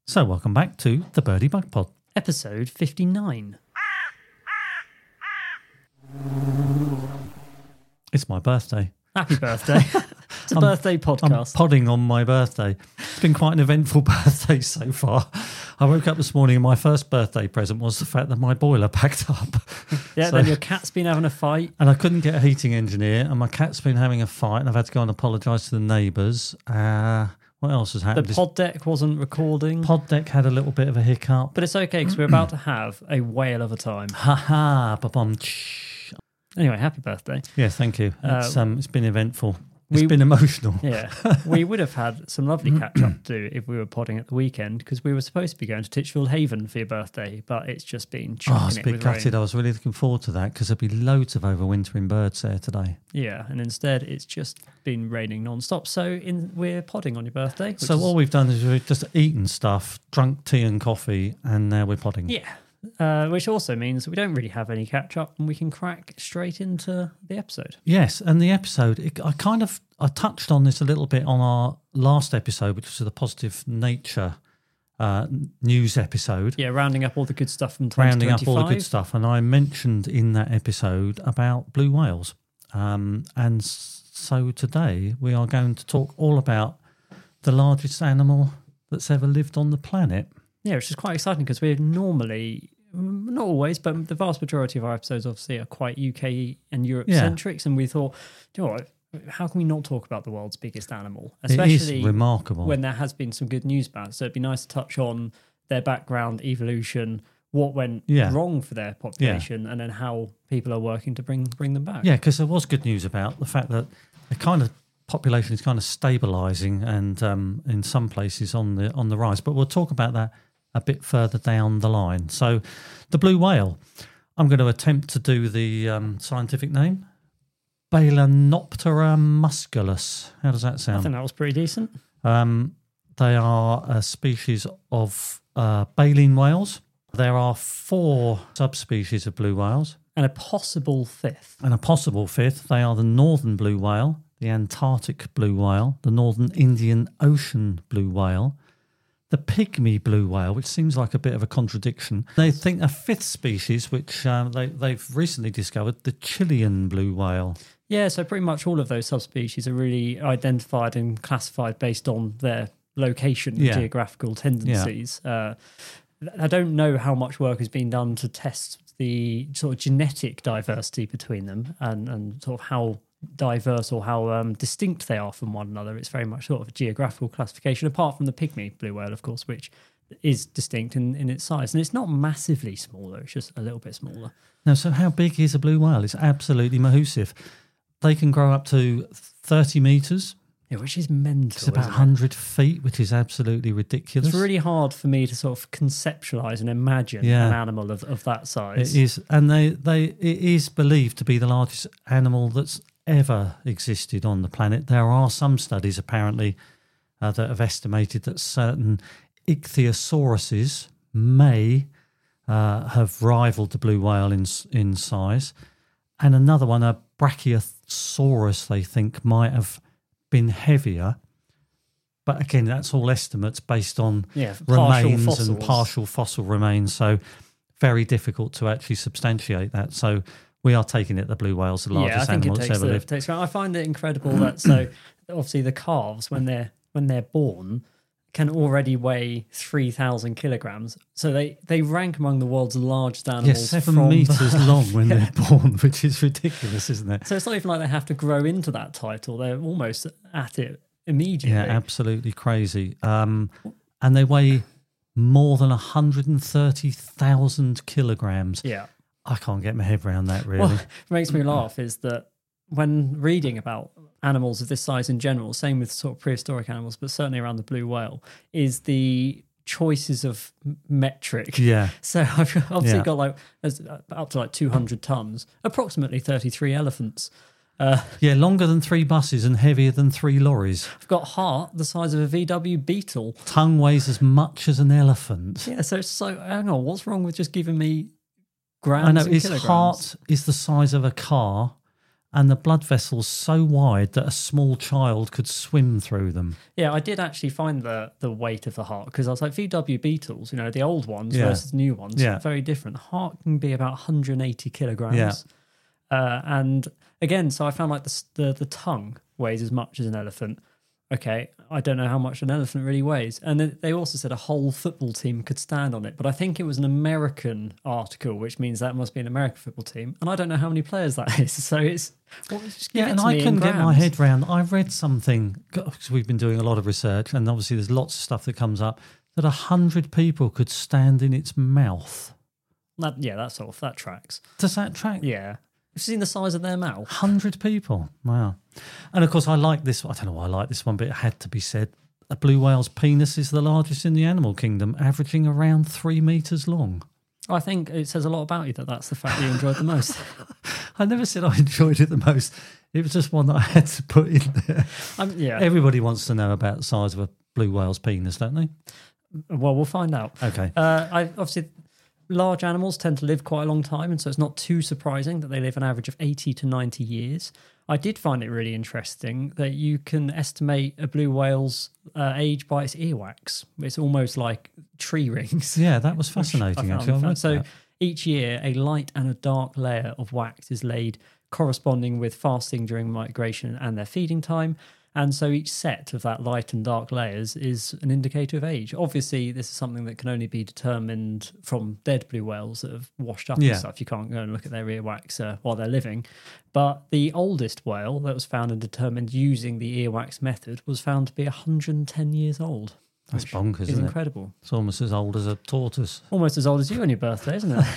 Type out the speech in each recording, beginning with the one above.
So welcome back to the Birdie Bug Pod. Episode 59. It's my birthday. Happy birthday. It's a birthday I'm podcast. podding on my birthday. It's been quite an eventful birthday so far. I woke up this morning and my first birthday present was the fact that my boiler packed up. Yeah, then your cat's been having a fight. And I couldn't get a heating engineer and my cat's been having a fight and I've had to go and apologise to the neighbours. What else has happened? The pod deck wasn't recording. Pod deck had a little bit of a hiccup. But it's okay because we're about to have a whale of a time. Ha ha, ba-bum. Anyway, happy birthday. Yeah, thank you. It's been eventful. It's been emotional. Yeah. We would have had some lovely catch-up to do if we were podding at the weekend because we were supposed to be going to Titchfield Haven for your birthday, but it's just been chucking it's a bit with gutted. rain. I was really looking forward to that because there'll be loads of overwintering birds there today. Yeah, and instead it's just been raining non-stop. So we're podding on your birthday. So all we've done is we've just eaten stuff, drunk tea and coffee, and now we're podding. Yeah. Which also means that we don't really have any catch up and we can crack straight into the episode. Yes, and the episode, I touched on this a little bit on our last episode, which was the positive nature news episode. Yeah, rounding up all the good stuff from 2025. Rounding up all the good stuff. And I mentioned in that episode about blue whales. And so today we are going to talk all about the largest animal that's ever lived on the planet. Yeah, which is quite exciting because we're normally, not always, but the vast majority of our episodes obviously are quite UK and Europe centric. And we thought, do you know what, how can we not talk about the world's biggest animal? Especially it is remarkable. When there has been some good news about it. So it'd be nice to touch on their background, evolution, what went wrong for their population, and then how people are working to bring them back. Yeah, because there was good news about the fact that the kind of population is kind of stabilising and in some places on the rise. But we'll talk about that a bit further down the line. So the blue whale, I'm going to attempt to do the scientific name. Balanoptera musculus. How does that sound? I think that was pretty decent. They are a species of baleen whales. There are 4 subspecies of blue whales. And a possible fifth. They are the northern blue whale, the Antarctic blue whale, the northern Indian Ocean blue whale, the pygmy blue whale, which seems like a bit of a contradiction. They think a 5th species, which they've recently discovered, the Chilean blue whale. Yeah, so pretty much all of those subspecies are really identified and classified based on their location and geographical tendencies. Yeah. I don't know how much work has been done to test the sort of genetic diversity between them and sort of how diverse or how distinct they are from one another. It's very much sort of a geographical classification, apart from the pygmy blue whale, of course, which is distinct in its size. And it's not massively smaller, it's just a little bit smaller. Now, so how big is a blue whale? It's absolutely massive. They can grow up to 30 metres. Yeah, which is mental. It's about 100 feet, which is absolutely ridiculous. It's really hard for me to sort of conceptualise and imagine an animal of that size. It is, and it is believed to be the largest animal that's ever existed on the planet. There are some studies apparently that have estimated that certain ichthyosauruses may have rivaled the blue whale in size, and another one, a Brachiosaurus, they think might have been heavier. But again, that's all estimates based on remains and partial fossil remains, so very difficult to actually substantiate that. So we are taking it the blue whale's the largest animal that's ever lived. I find it incredible that so obviously the calves when they're born can already weigh 3,000 kilograms. So they rank among the world's largest animals. Yes, 7 meters long when they're born, which is ridiculous, isn't it? So it's not even like they have to grow into that title. They're almost at it immediately. Yeah, absolutely crazy. And they weigh more than 130,000 kilograms. Yeah. I can't get my head around that, really. What makes me laugh is that when reading about animals of this size in general, same with sort of prehistoric animals, but certainly around the blue whale, is the choices of metric. Yeah. So I've obviously got up to 200 tons, approximately 33 elephants. Longer than 3 buses and heavier than 3 lorries. I've got heart the size of a VW Beetle. Tongue weighs as much as an elephant. Yeah, so hang on, what's wrong with just giving me grams and his kilograms? heart is the size of a car, and the blood vessels so wide that a small child could swim through them. Yeah, I did actually find the weight of the heart, because I was like, VW Beetles, the old ones versus new ones, very different. The heart can be about 180 kilograms. Yeah. And again, so I found like the tongue weighs as much as an elephant. Okay, I don't know how much an elephant really weighs. And then they also said a whole football team could stand on it. But I think it was an American article, which means that must be an American football team. And I don't know how many players that is. So it's... and I couldn't get my head round. I read something, because we've been doing a lot of research, and obviously there's lots of stuff that comes up, that 100 people could stand in its mouth. That tracks. Does that track? Yeah. You've seen the size of their mouth? 100 people. Wow. And of course, I like this. I don't know why I like this one, but it had to be said. A blue whale's penis is the largest in the animal kingdom, averaging around 3 meters long. I think it says a lot about you that that's the fact you enjoyed the most. I never said I enjoyed it the most. It was just one that I had to put in there. Everybody wants to know about the size of a blue whale's penis, don't they? Well, we'll find out. Okay. Obviously, large animals tend to live quite a long time, and so it's not too surprising that they live an average of 80 to 90 years. I did find it really interesting that you can estimate a blue whale's age by its earwax. It's almost like tree rings. Yeah, that was fascinating, actually. So each year, a light and a dark layer of wax is laid, corresponding with fasting during migration and their feeding time. And so each set of that light and dark layers is an indicator of age. Obviously, this is something that can only be determined from dead blue whales that have washed up and stuff. You can't go and look at their earwax while they're living. But the oldest whale that was found and determined using the earwax method was found to be 110 years old. That's bonkers, isn't it? Incredible. It's almost as old as a tortoise. Almost as old as you on your birthday, isn't it?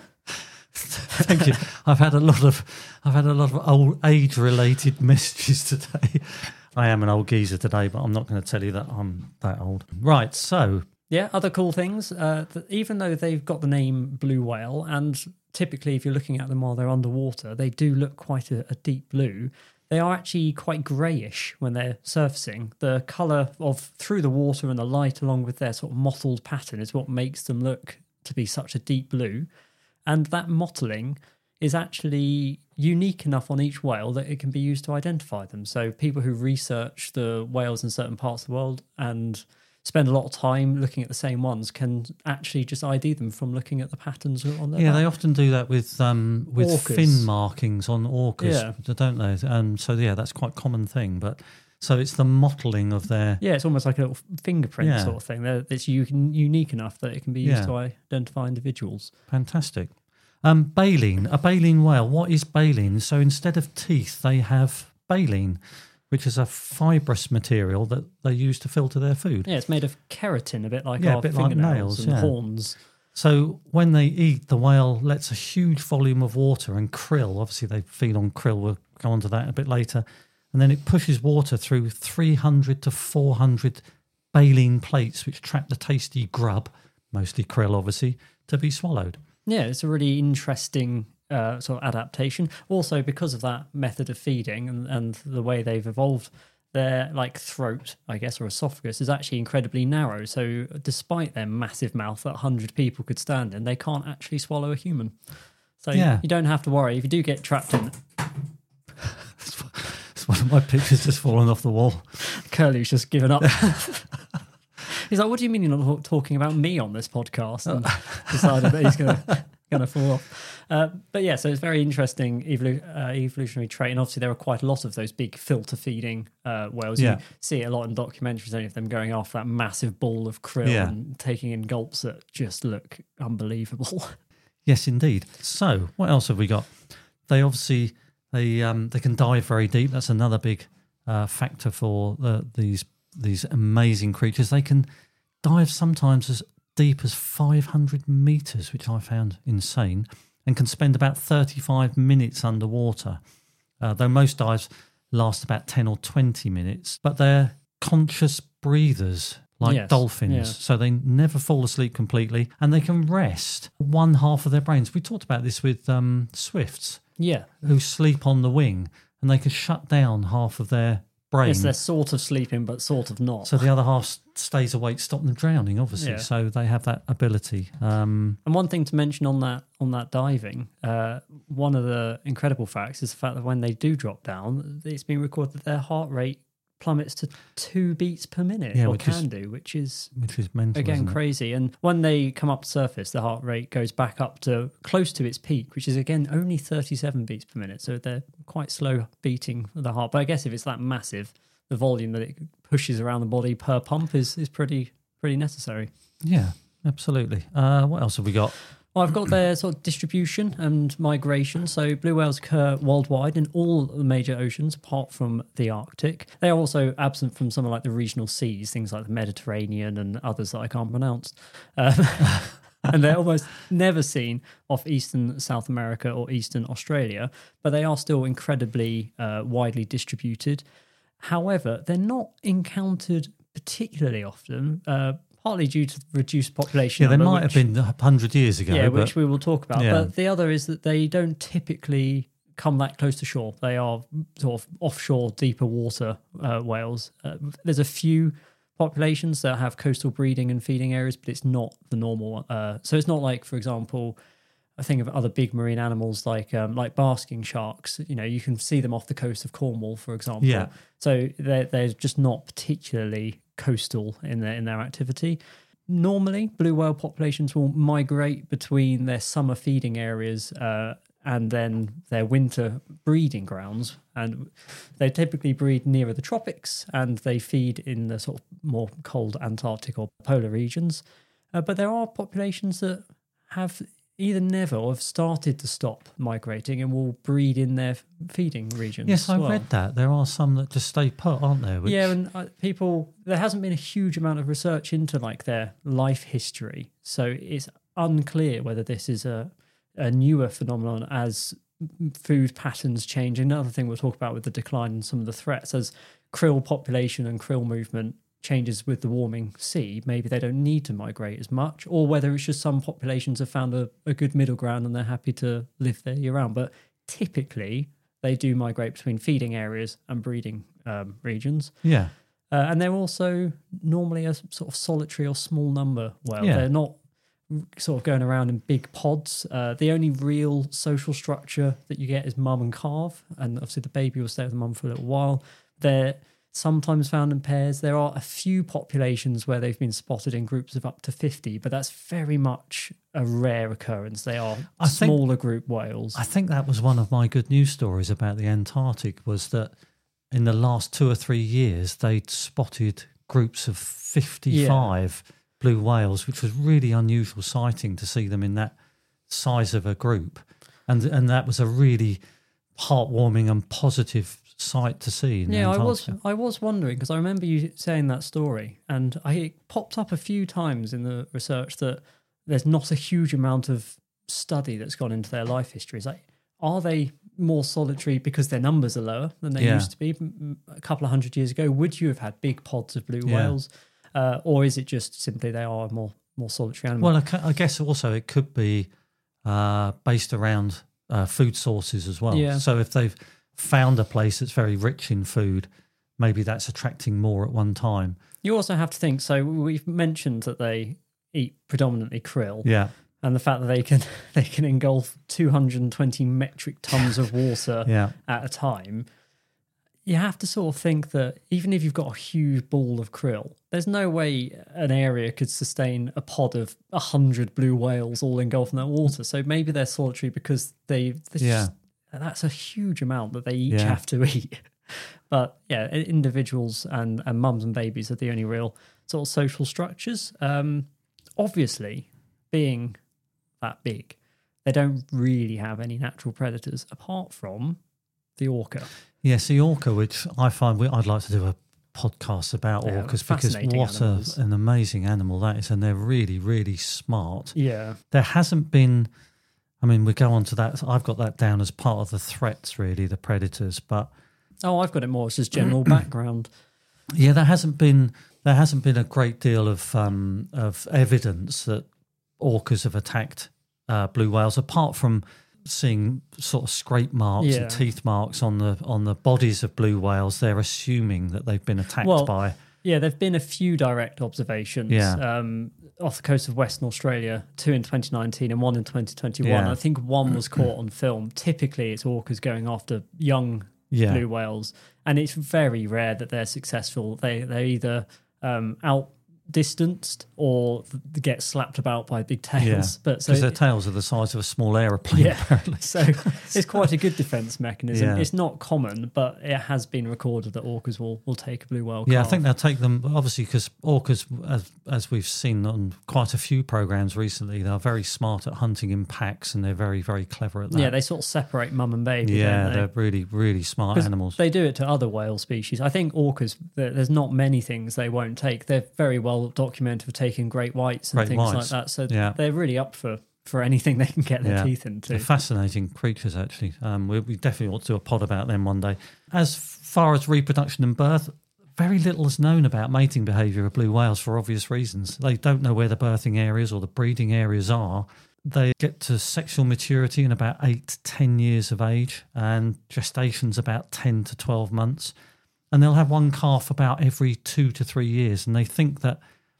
Thank you. I've had a lot of old age-related messages today. I am an old geezer today, but I'm not going to tell you that I'm that old. Right, so... Yeah, other cool things. Even though they've got the name blue whale, and typically if you're looking at them while they're underwater, they do look quite a deep blue. They are actually quite greyish when they're surfacing. The colour of through the water and the light along with their sort of mottled pattern is what makes them look to be such a deep blue. And that mottling is actually unique enough on each whale that it can be used to identify them. So people who research the whales in certain parts of the world and spend a lot of time looking at the same ones can actually just ID them from looking at the patterns on their back. They often do that with fin markings on orcas, don't they? So that's quite a common thing. But so it's the mottling of their... Yeah, it's almost like a little fingerprint sort of thing. It's unique enough that it can be used to identify individuals. Fantastic. Baleen, a baleen whale. What is baleen? So instead of teeth, they have baleen, which is a fibrous material that they use to filter their food. Yeah, it's made of keratin, a bit like our fingernails and horns. So when they eat, the whale lets a huge volume of water and krill. Obviously, they feed on krill. We'll go on to that a bit later. And then it pushes water through 300 to 400 baleen plates, which trap the tasty grub, mostly krill, obviously, to be swallowed. Yeah, it's a really interesting sort of adaptation. Also, because of that method of feeding and the way they've evolved, their throat, I guess, or esophagus is actually incredibly narrow. So despite their massive mouth that 100 people could stand in, they can't actually swallow a human. So you don't have to worry. If you do get trapped in... It's one of my pictures just fallen off the wall. Curly's just given up. He's like, what do you mean you're not talking about me on this podcast? And decided that he's going to fall off. But yeah, so it's very interesting evolutionary trait. And obviously there are quite a lot of those big filter feeding whales. You see it a lot in documentaries, any of them going after that massive ball of krill and taking in gulps that just look unbelievable. Yes, indeed. So what else have we got? They obviously, they can dive very deep. That's another big factor for these amazing creatures. They can dive sometimes as deep as 500 meters, which I found insane, and can spend about 35 minutes underwater, though most dives last about 10 or 20 minutes. But they're conscious breathers like dolphins, so they never fall asleep completely, and they can rest one half of their brains. We talked about this with swifts, who sleep on the wing, and they can shut down half of their brain. Yes, they're sort of sleeping, but sort of not. So the other half stays awake, stop them drowning, obviously. Yeah. So they have that ability. And one thing to mention on that diving, one of the incredible facts is the fact that when they do drop down, it's been recorded that their heart rate plummets to 2 beats per minute, which is mental, again crazy. And when they come up to surface, the heart rate goes back up to close to its peak, which is again only 37 beats per minute. So they're quite slow beating the heart. But I guess if it's that massive, the volume that it pushes around the body per pump is pretty necessary. Yeah, absolutely. What else have we got? Well, I've got their sort of distribution and migration. So blue whales occur worldwide in all the major oceans apart from the Arctic. They are also absent from some of like the regional seas, things like the Mediterranean and others that I can't pronounce. And they're almost never seen off eastern South America or eastern Australia, but they are still incredibly widely distributed. However, they're not encountered particularly often, partly due to reduced population. Yeah, they might have been 100 years ago. Yeah, which we will talk about. Yeah. But the other is that they don't typically come that close to shore. They are sort of offshore, deeper water whales. There's a few populations that have coastal breeding and feeding areas, but it's not the normal. So it's not like, for example, I think of other big marine animals like basking sharks. You know, you can see them off the coast of Cornwall, for example. Yeah. So they're just not particularly coastal in their activity. Normally, blue whale populations will migrate between their summer feeding areas and then their winter breeding grounds, and they typically breed nearer the tropics and they feed in the sort of more cold Antarctic or polar regions. But there are populations that have either never or have started to stop migrating and will breed in their feeding regions. Yes, I read that. There are some that just stay put, aren't there? Yeah, and there hasn't been a huge amount of research into like their life history. So it's unclear whether this is a newer phenomenon as food patterns change. Another thing we'll talk about with the decline in some of the threats, as krill population and krill movement changes with the warming sea, maybe they don't need to migrate as much, or whether it's just some populations have found a good middle ground and they're happy to live there year round. But typically they do migrate between feeding areas and breeding regions. Yeah. And they're also normally a sort of solitary or small number whale. Yeah. They're not sort of going around in big pods. The only real social structure that you get is mum and calf, and obviously the baby will stay with the mum for a little while. They're sometimes found in pairs. There are a few populations where they've been spotted in groups of up to 50, but that's very much a rare occurrence. They are smaller group whales. I think that was one of my good news stories about the Antarctic, was that in the last 2 or 3 years, they'd spotted groups of 55 blue whales, which was really unusual sighting to see them in that size of a group. And that was a really heartwarming and positive sight to see. I was wondering, because I remember you saying that story, and it popped up a few times in the research that there's not a huge amount of study that's gone into their life histories. Like, are they more solitary because their numbers are lower than they used to be a couple of 100 years ago? Would you have had big pods of blue whales, or is it just simply they are a more solitary animal? Well, I guess also it could be based around food sources as well. Yeah. So if they've found a place that's very rich in food, maybe that's attracting more at one time. You also have to think, so we've mentioned that they eat predominantly krill. Yeah. And the fact that they can engulf 220 metric tons of water at a time, you have to sort of think that even if you've got a huge ball of krill, there's no way an area could sustain a pod of 100 blue whales all engulfing that water. So maybe they're solitary because that's a huge amount that they each have to eat. But individuals and mums and babies are the only real sort of social structures. Obviously, being that big, they don't really have any natural predators apart from the orca. Yes, the orca, which I find I'd like to do a podcast about orcas, because what an amazing animal that is, and they're really, really smart. Yeah. There hasn't been, I mean, we go on to that. I've got that down as part of the threats, really, the predators, but... Oh, I've got it more as just general background. Yeah, there hasn't been a great deal of evidence that orcas have attacked blue whales, apart from seeing sort of scrape marks and teeth marks on the bodies of blue whales, they're assuming that they've been attacked by. Yeah, there have been a few direct observations off the coast of Western Australia, 2 in 2019 and 1 in 2021. Yeah. I think one was caught on film. Typically, it's orcas going after young blue whales, and it's very rare that they're successful. They're either outdistanced or get slapped about by big tails. Because their tails are the size of a small aeroplane, apparently. So it's quite a good defence mechanism. Yeah. It's not common, but it has been recorded that orcas will take a blue whale calf. I think they'll take them, obviously, because orcas, as we've seen on quite a few programmes recently, they're very smart at hunting in packs, and they're very, very clever at that. Yeah, they sort of separate mum and baby. Yeah, they're really, really smart animals. They do it to other whale species. I think orcas, there's not many things they won't take. They're very well documented for taking great whites and things like that. So they're really up for anything they can get their teeth into. They're fascinating creatures, actually. We definitely ought to do a pod about them one day. As far as reproduction and birth, very little is known about mating behaviour of blue whales for obvious reasons. They don't know where the birthing areas or the breeding areas are. They get to sexual maturity in about 8 to 10 years of age, and gestation's about 10 to 12 months. And they'll have one calf about every 2 to 3 years, and they think that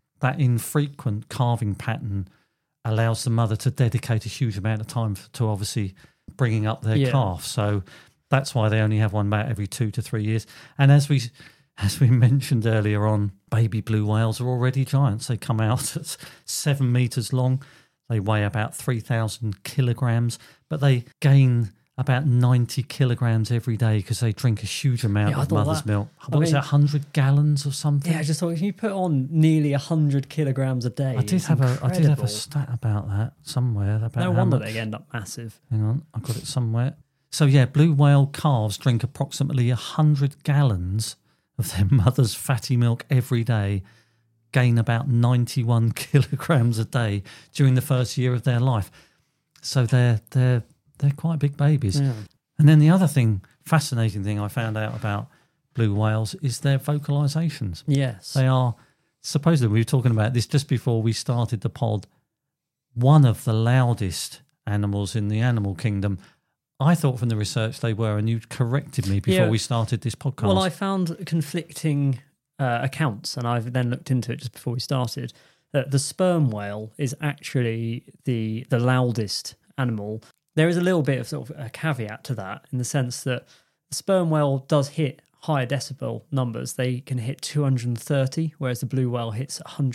infrequent calving pattern allows the mother to dedicate a huge amount of time to obviously bringing up their calf. So that's why they only have one about every 2 to 3 years. And as we mentioned earlier on, baby blue whales are already giants. They come out at 7 meters long. They weigh about 3,000 kilograms, but they gain about 90 kilograms every day because they drink a huge amount of mother's milk. What is it, 100 gallons or something? Yeah, I just thought, if you put on nearly 100 kilograms a day, I did have a stat about that somewhere. No wonder they end up massive. Hang on, I've got it somewhere. So blue whale calves drink approximately 100 gallons of their mother's fatty milk every day, gain about 91 kilograms a day during the first year of their life. So they're quite big babies. Yeah. And then the other fascinating thing I found out about blue whales is their vocalizations. Yes. They are, supposedly, we were talking about this just before we started the pod, one of the loudest animals in the animal kingdom. I thought from the research they were, and you corrected me before we started this podcast. Well, I found conflicting accounts, and I've then looked into it just before we started, that the sperm whale is actually the loudest animal. There is a little bit of sort of a caveat to that, in the sense that the sperm whale does hit higher decibel numbers. They can hit 230, whereas the blue whale hits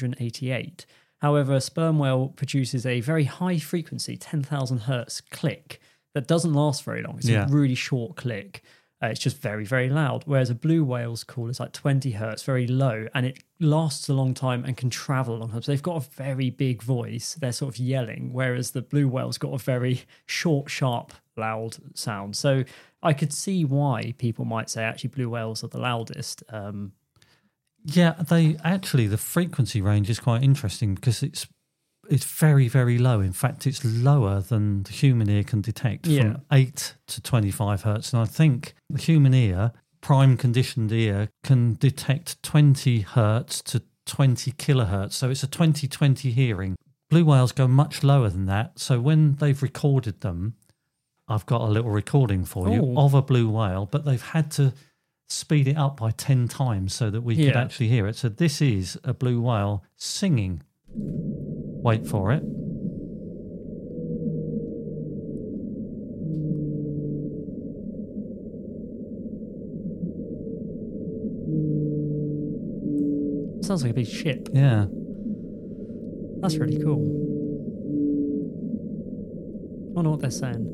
188. However, a sperm whale produces a very high frequency, 10,000 hertz click that doesn't last very long. It's a really short click. It's just very, very loud. Whereas a blue whale's call is like 20 hertz, very low, and it lasts a long time and can travel a long time. So they've got a very big voice. They're sort of yelling, whereas the blue whale's got a very short, sharp, loud sound. So I could see why people might say actually blue whales are the loudest. The frequency range is quite interesting because it's very, very low. In fact, it's lower than the human ear can detect, from 8 to 25 hertz. And I think the human ear, prime conditioned ear, can detect 20 hertz to 20 kilohertz. So it's a 20/20 hearing. Blue whales go much lower than that. So when they've recorded them, I've got a little recording for you of a blue whale, but they've had to speed it up by 10 times so that we could actually hear it. So this is a blue whale singing. Wait for it. Sounds like a big ship. Yeah. That's really cool. I wonder what they're saying.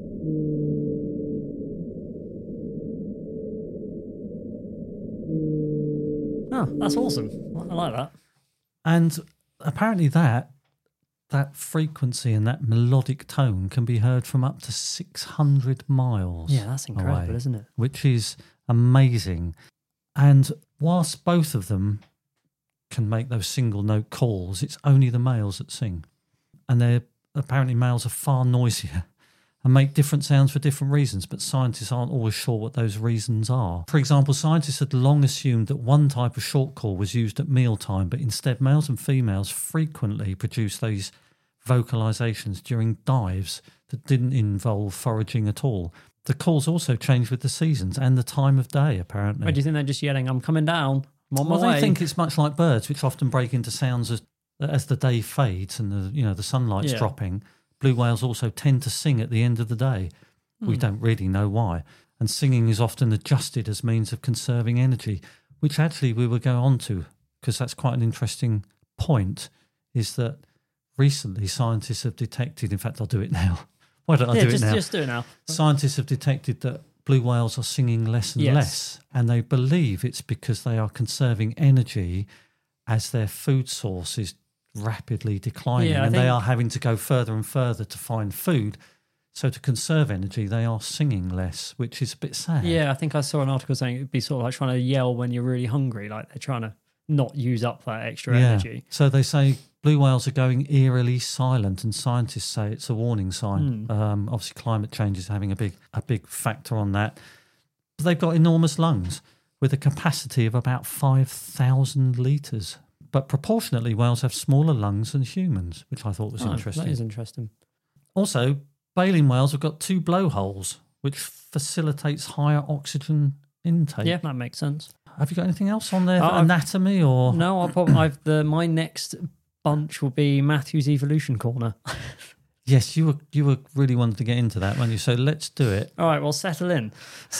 Oh, that's awesome. I like that. And apparently that frequency and that melodic tone can be heard from up to 600 miles. Yeah, that's incredible, away, isn't it? Which is amazing. And whilst both of them can make those single note calls, it's only the males that sing. And apparently males are far noisier and make different sounds for different reasons, but scientists aren't always sure what those reasons are. For example, scientists had long assumed that one type of short call was used at mealtime, but instead males and females frequently produce these vocalizations during dives that didn't involve foraging at all. The calls also change with the seasons and the time of day, apparently. Why do you think they're just yelling, "I'm coming down, I'm on my way"? I think it's much like birds, which often break into sounds as the day fades and the sunlight's dropping. Blue whales also tend to sing at the end of the day. We don't really know why. And singing is often adjusted as means of conserving energy, which actually we will go on to, because that's quite an interesting point, is that recently scientists have detected, in fact, I'll do it now. Why don't I do it now? Just do it now. Scientists have detected that blue whales are singing less and less, and they believe it's because they are conserving energy as their food source is rapidly declining, and they are having to go further and further to find food. So to conserve energy, they are singing less, which is a bit sad. Yeah, I think I saw an article saying it'd be sort of like trying to yell when you're really hungry, like they're trying to not use up that extra energy. So they say blue whales are going eerily silent, and scientists say it's a warning sign. Obviously, climate change is having a big factor on that. But they've got enormous lungs with a capacity of about 5,000 litres. But proportionately, whales have smaller lungs than humans, which I thought was interesting. That is interesting. Also, baleen whales have got 2 blowholes, which facilitates higher oxygen intake. Yeah, that makes sense. Have you got anything else on their anatomy? Or no? My next bunch will be Matthew's Evolution Corner. Yes, you were really wanting to get into that, weren't you? So let's do it. All right, well, settle in.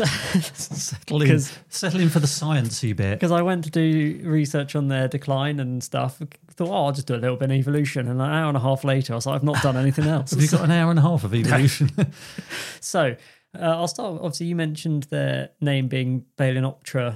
Settle in for the sciencey bit. Because I went to do research on their decline and stuff. Thought, I'll just do a little bit of evolution. And an hour and a half later, I was like, I've not done anything else. Have you got an hour and a half of evolution? So I'll start. Obviously, you mentioned their name being Balaenoptera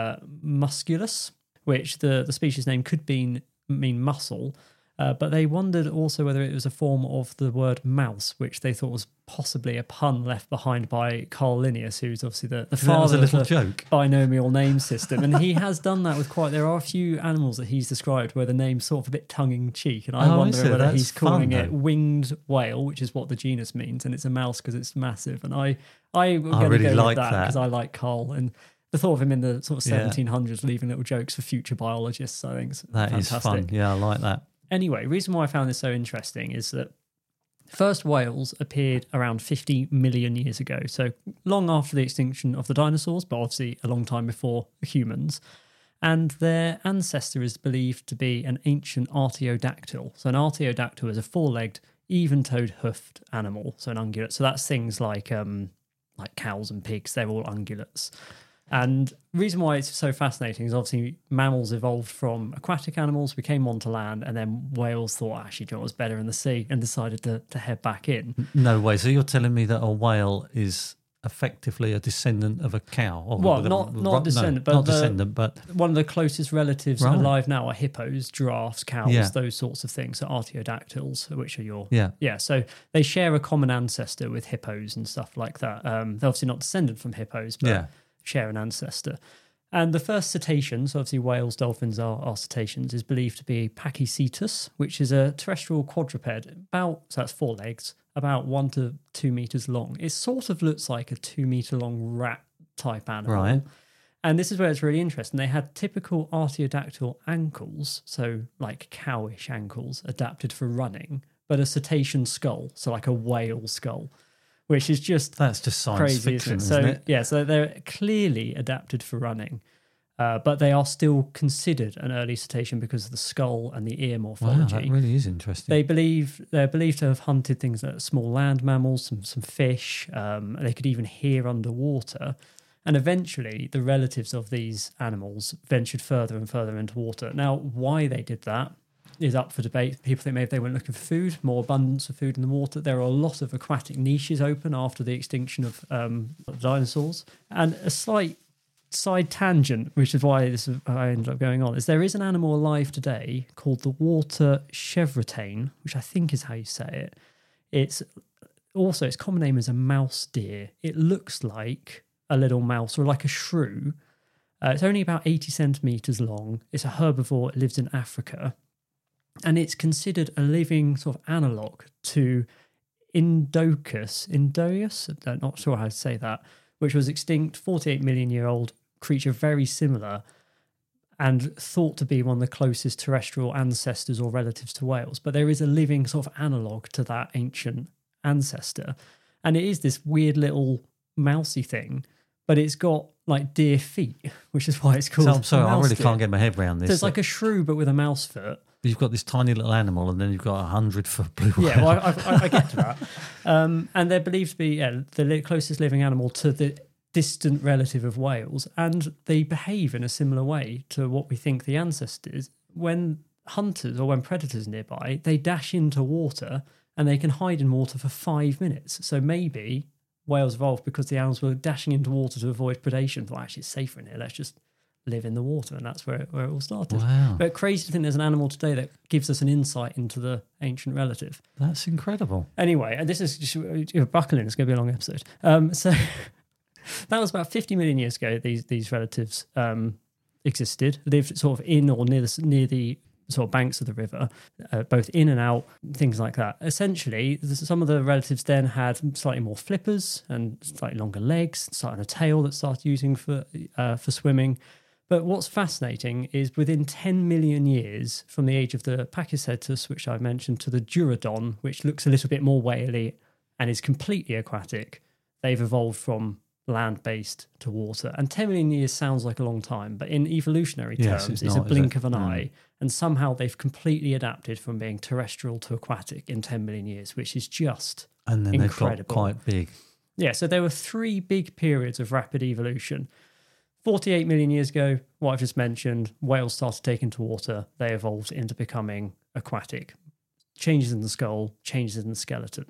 musculus, which the species name could mean muscle. But they wondered also whether it was a form of the word mouse, which they thought was possibly a pun left behind by Carl Linnaeus, who's obviously the father of the joke. Binomial name system. And he has done that with there are a few animals that he's described where the name's sort of a bit tongue-in-cheek. And I wonder whether he's calling it winged whale, which is what the genus means, and it's a mouse because it's massive. And I really like that because I like Carl. And the thought of him in the sort of 1700s leaving little jokes for future biologists, I think, is fantastic. Is fun. Yeah, I like that. Anyway, reason why I found this so interesting is that first whales appeared around 50 million years ago, so long after the extinction of the dinosaurs, but obviously a long time before humans. And their ancestor is believed to be an ancient artiodactyl. So an artiodactyl is a four-legged, even-toed, hoofed animal, so an ungulate. So that's things like cows and pigs, they're all ungulates. And the reason why it's so fascinating is obviously mammals evolved from aquatic animals, we came onto land, and then whales thought, actually, you know what's better in the sea, and decided to head back in. No way. So you're telling me that a whale is effectively a descendant of a cow? Well, not a descendant, but one of the closest relatives alive now are hippos, giraffes, cows, those sorts of things. So artiodactyls, which are so they share a common ancestor with hippos and stuff like that. They're obviously not descendant from hippos, but share an ancestor. And the first cetacean, so obviously whales, dolphins are cetaceans, is believed to be Pachycetus, which is a terrestrial quadruped, so that's 4 legs, about 1 to 2 meters long. It sort of looks like a 2 meter long rat type animal. Right. And this is where it's really interesting. They had typical artiodactyl ankles, so like cowish ankles, adapted for running, but a cetacean skull, so like a whale skull. Which is that's just science crazy, fiction, isn't it? Yeah, so they're clearly adapted for running, but they are still considered an early cetacean because of the skull and the ear morphology. Wow, that really is interesting. They're believed to have hunted things like small land mammals, some fish. They could even hear underwater, and eventually the relatives of these animals ventured further and further into water. Now, why they did that is up for debate. People think maybe they went looking for food, more abundance of food in the water. There are a lot of aquatic niches open after the extinction of dinosaurs. And a slight side tangent, which is why I ended up going on, is there is an animal alive today called the water chevrotain, which I think is how you say it. Its common name is a mouse deer. It looks like a little mouse or like a shrew. It's only about 80 centimetres long. It's a herbivore. It lives in Africa. And it's considered a living sort of analogue to Indochus, I'm not sure how to say that, which was extinct, 48 million year old creature, very similar. and thought to be one of the closest terrestrial ancestors or relatives to whales. But there is a living sort of analogue to that ancient ancestor. And it is this weird little mousy thing, but it's got like deer feet, which is why it's called. So I'm sorry, I really deer. can't get my head around this. So it's like a shrew, but with a mouse foot. You've got this tiny little animal, and then you've got 100-foot blue whale. Yeah, well, I get to that. And they're believed to be the closest living animal to the distant relative of whales, and they behave in a similar way to what we think the ancestor is. When hunters or when predators are nearby, they dash into water, and they can hide in water for 5 minutes. So maybe whales evolved because the animals were dashing into water to avoid predation. Well, actually, it's safer in here. Let's just live in the water, and that's where it all started. Wow. But crazy to think there's an animal today that gives us an insight into the ancient relative. That's incredible. Anyway, and this is just buckle in, it's going to be a long episode. So that was about 50 million years ago. These relatives existed, lived sort of in or near the sort of banks of the river, both in and out, things like that. Essentially, some of the relatives then had slightly more flippers and slightly longer legs, starting a tail that started using for swimming. But what's fascinating is within 10 million years from the age of the Pachycetus, which I mentioned, to the Durodon, which looks a little bit more whaley and is completely aquatic, they've evolved from land-based to water. And 10 million years sounds like a long time, but in evolutionary terms, it's a blink of an eye. And somehow they've completely adapted from being terrestrial to aquatic in 10 million years, which is just and then incredible. They've got quite big. Yeah, so there were 3 big periods of rapid evolution. 48 million years ago, what I've just mentioned, whales started taking to water. They evolved into becoming aquatic. Changes in the skull, changes in the skeleton.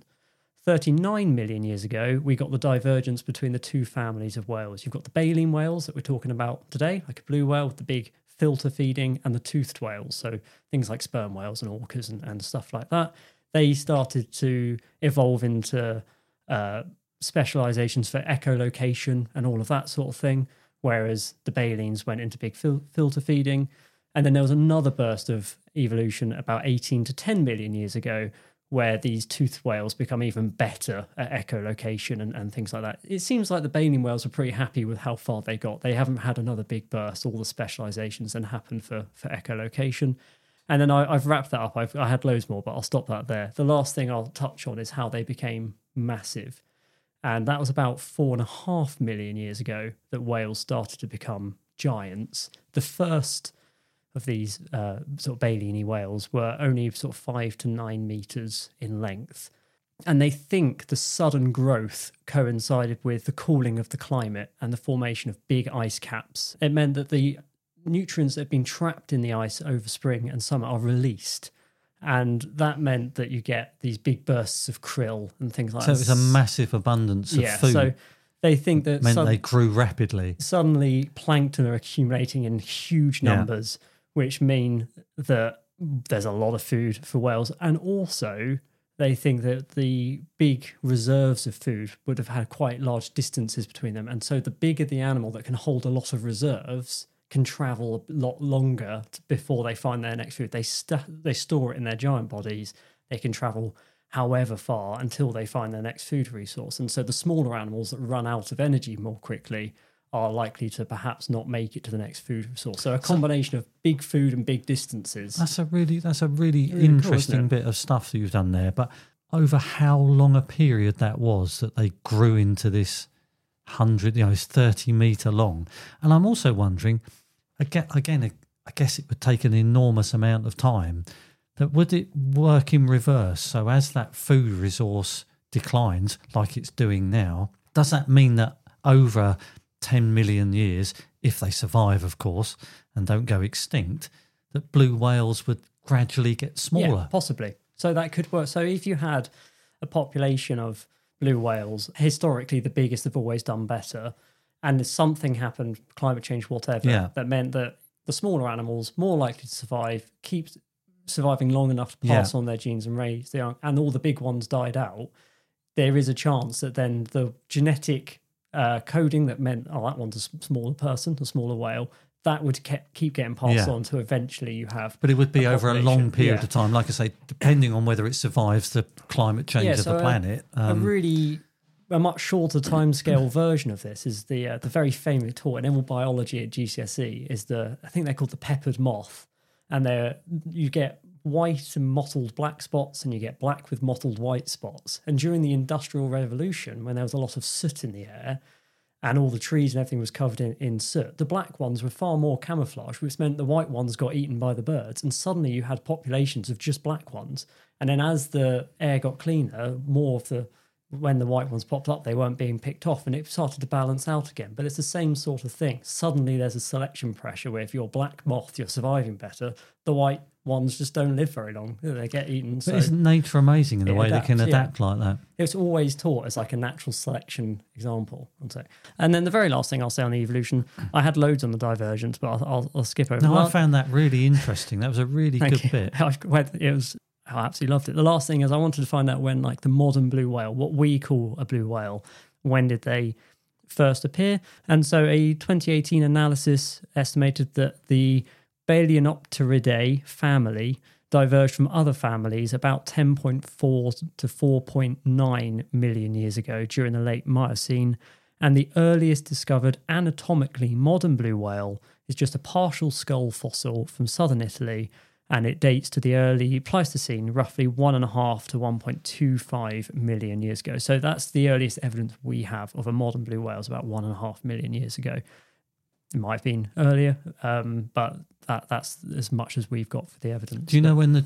39 million years ago, we got the divergence between the 2 families of whales. You've got the baleen whales that we're talking about today, like a blue whale with the big filter feeding, and the toothed whales, so things like sperm whales and orcas and stuff like that. They started to evolve into specializations for echolocation and all of that sort of thing, whereas the baleens went into big filter feeding. And then there was another burst of evolution about 18 to 10 million years ago, where these toothed whales become even better at echolocation and things like that. It seems like the baleen whales are pretty happy with how far they got. They haven't had another big burst. All the specializations then happened for echolocation. And then I've wrapped that up. I had loads more, but I'll stop that there. The last thing I'll touch on is how they became massive. And that was about 4.5 million years ago that whales started to become giants. The first of these sort of baleen whales were only sort of 5 to 9 meters in length. And they think the sudden growth coincided with the cooling of the climate and the formation of big ice caps. It meant that the nutrients that had been trapped in the ice over spring and summer are released. And that meant that you get these big bursts of krill and things like that. So it was a massive abundance of food. So they think that meant they grew rapidly. Suddenly, plankton are accumulating in huge numbers, which mean that there's a lot of food for whales. And also, they think that the big reserves of food would have had quite large distances between them. And so the bigger the animal that can hold a lot of reserves can travel a lot longer before they find their next food. They store it in their giant bodies. They can travel however far until they find their next food resource. And so the smaller animals that run out of energy more quickly are likely to perhaps not make it to the next food resource. So a combination of big food and big distances. That's a really interesting bit of stuff that you've done there. But over how long a period that was that they grew into this 100, it's 30 meter long. And I'm also wondering, again, I guess it would take an enormous amount of time. That would it work in reverse? So as that food resource declines, like it's doing now, does that mean that over 10 million years, if they survive, of course, and don't go extinct, that blue whales would gradually get smaller? Yeah, possibly. So that could work. So if you had a population of blue whales, historically the biggest have always done better, and something happened, climate change, whatever, that meant that the smaller animals, more likely to survive, keep surviving long enough to pass on their genes and raise their young, and all the big ones died out, there is a chance that then the genetic coding that meant, that one's a smaller person, a smaller whale, that would keep getting passed on to eventually you have. But it would be over a long period of time, like I say, depending on whether it survives the climate change of the planet. A really a much shorter timescale version of this is the very famous taught in animal biology at GCSE is I think they're called the peppered moth, and you get white and mottled black spots and you get black with mottled white spots. And during the Industrial Revolution, when there was a lot of soot in the air and all the trees and everything was covered in soot, the black ones were far more camouflaged, which meant the white ones got eaten by the birds. And suddenly you had populations of just black ones. And then as the air got cleaner, when the white ones popped up, they weren't being picked off and it started to balance out again. But it's the same sort of thing. Suddenly there's a selection pressure where if you're black moth, you're surviving better. The white ones just don't live very long. They get eaten. But isn't nature amazing in the way they can adapt like that? It's always taught as like a natural selection example. And then the very last thing I'll say on the evolution, I had loads on the divergence, but I'll skip over. No, I found that really interesting. That was a really good bit. I absolutely loved it. The last thing is I wanted to find out when like the modern blue whale, what we call a blue whale, when did they first appear? And so a 2018 analysis estimated that the Balaenopteridae family diverged from other families about 10.4 to 4.9 million years ago during the late Miocene. And the earliest discovered anatomically modern blue whale is just a partial skull fossil from southern Italy, and it dates to the early Pleistocene, roughly 1.5 to 1.25 million years ago. So that's the earliest evidence we have of a modern blue whale, is about 1.5 million years ago. It might have been earlier, but that's as much as we've got for the evidence. Do you know when the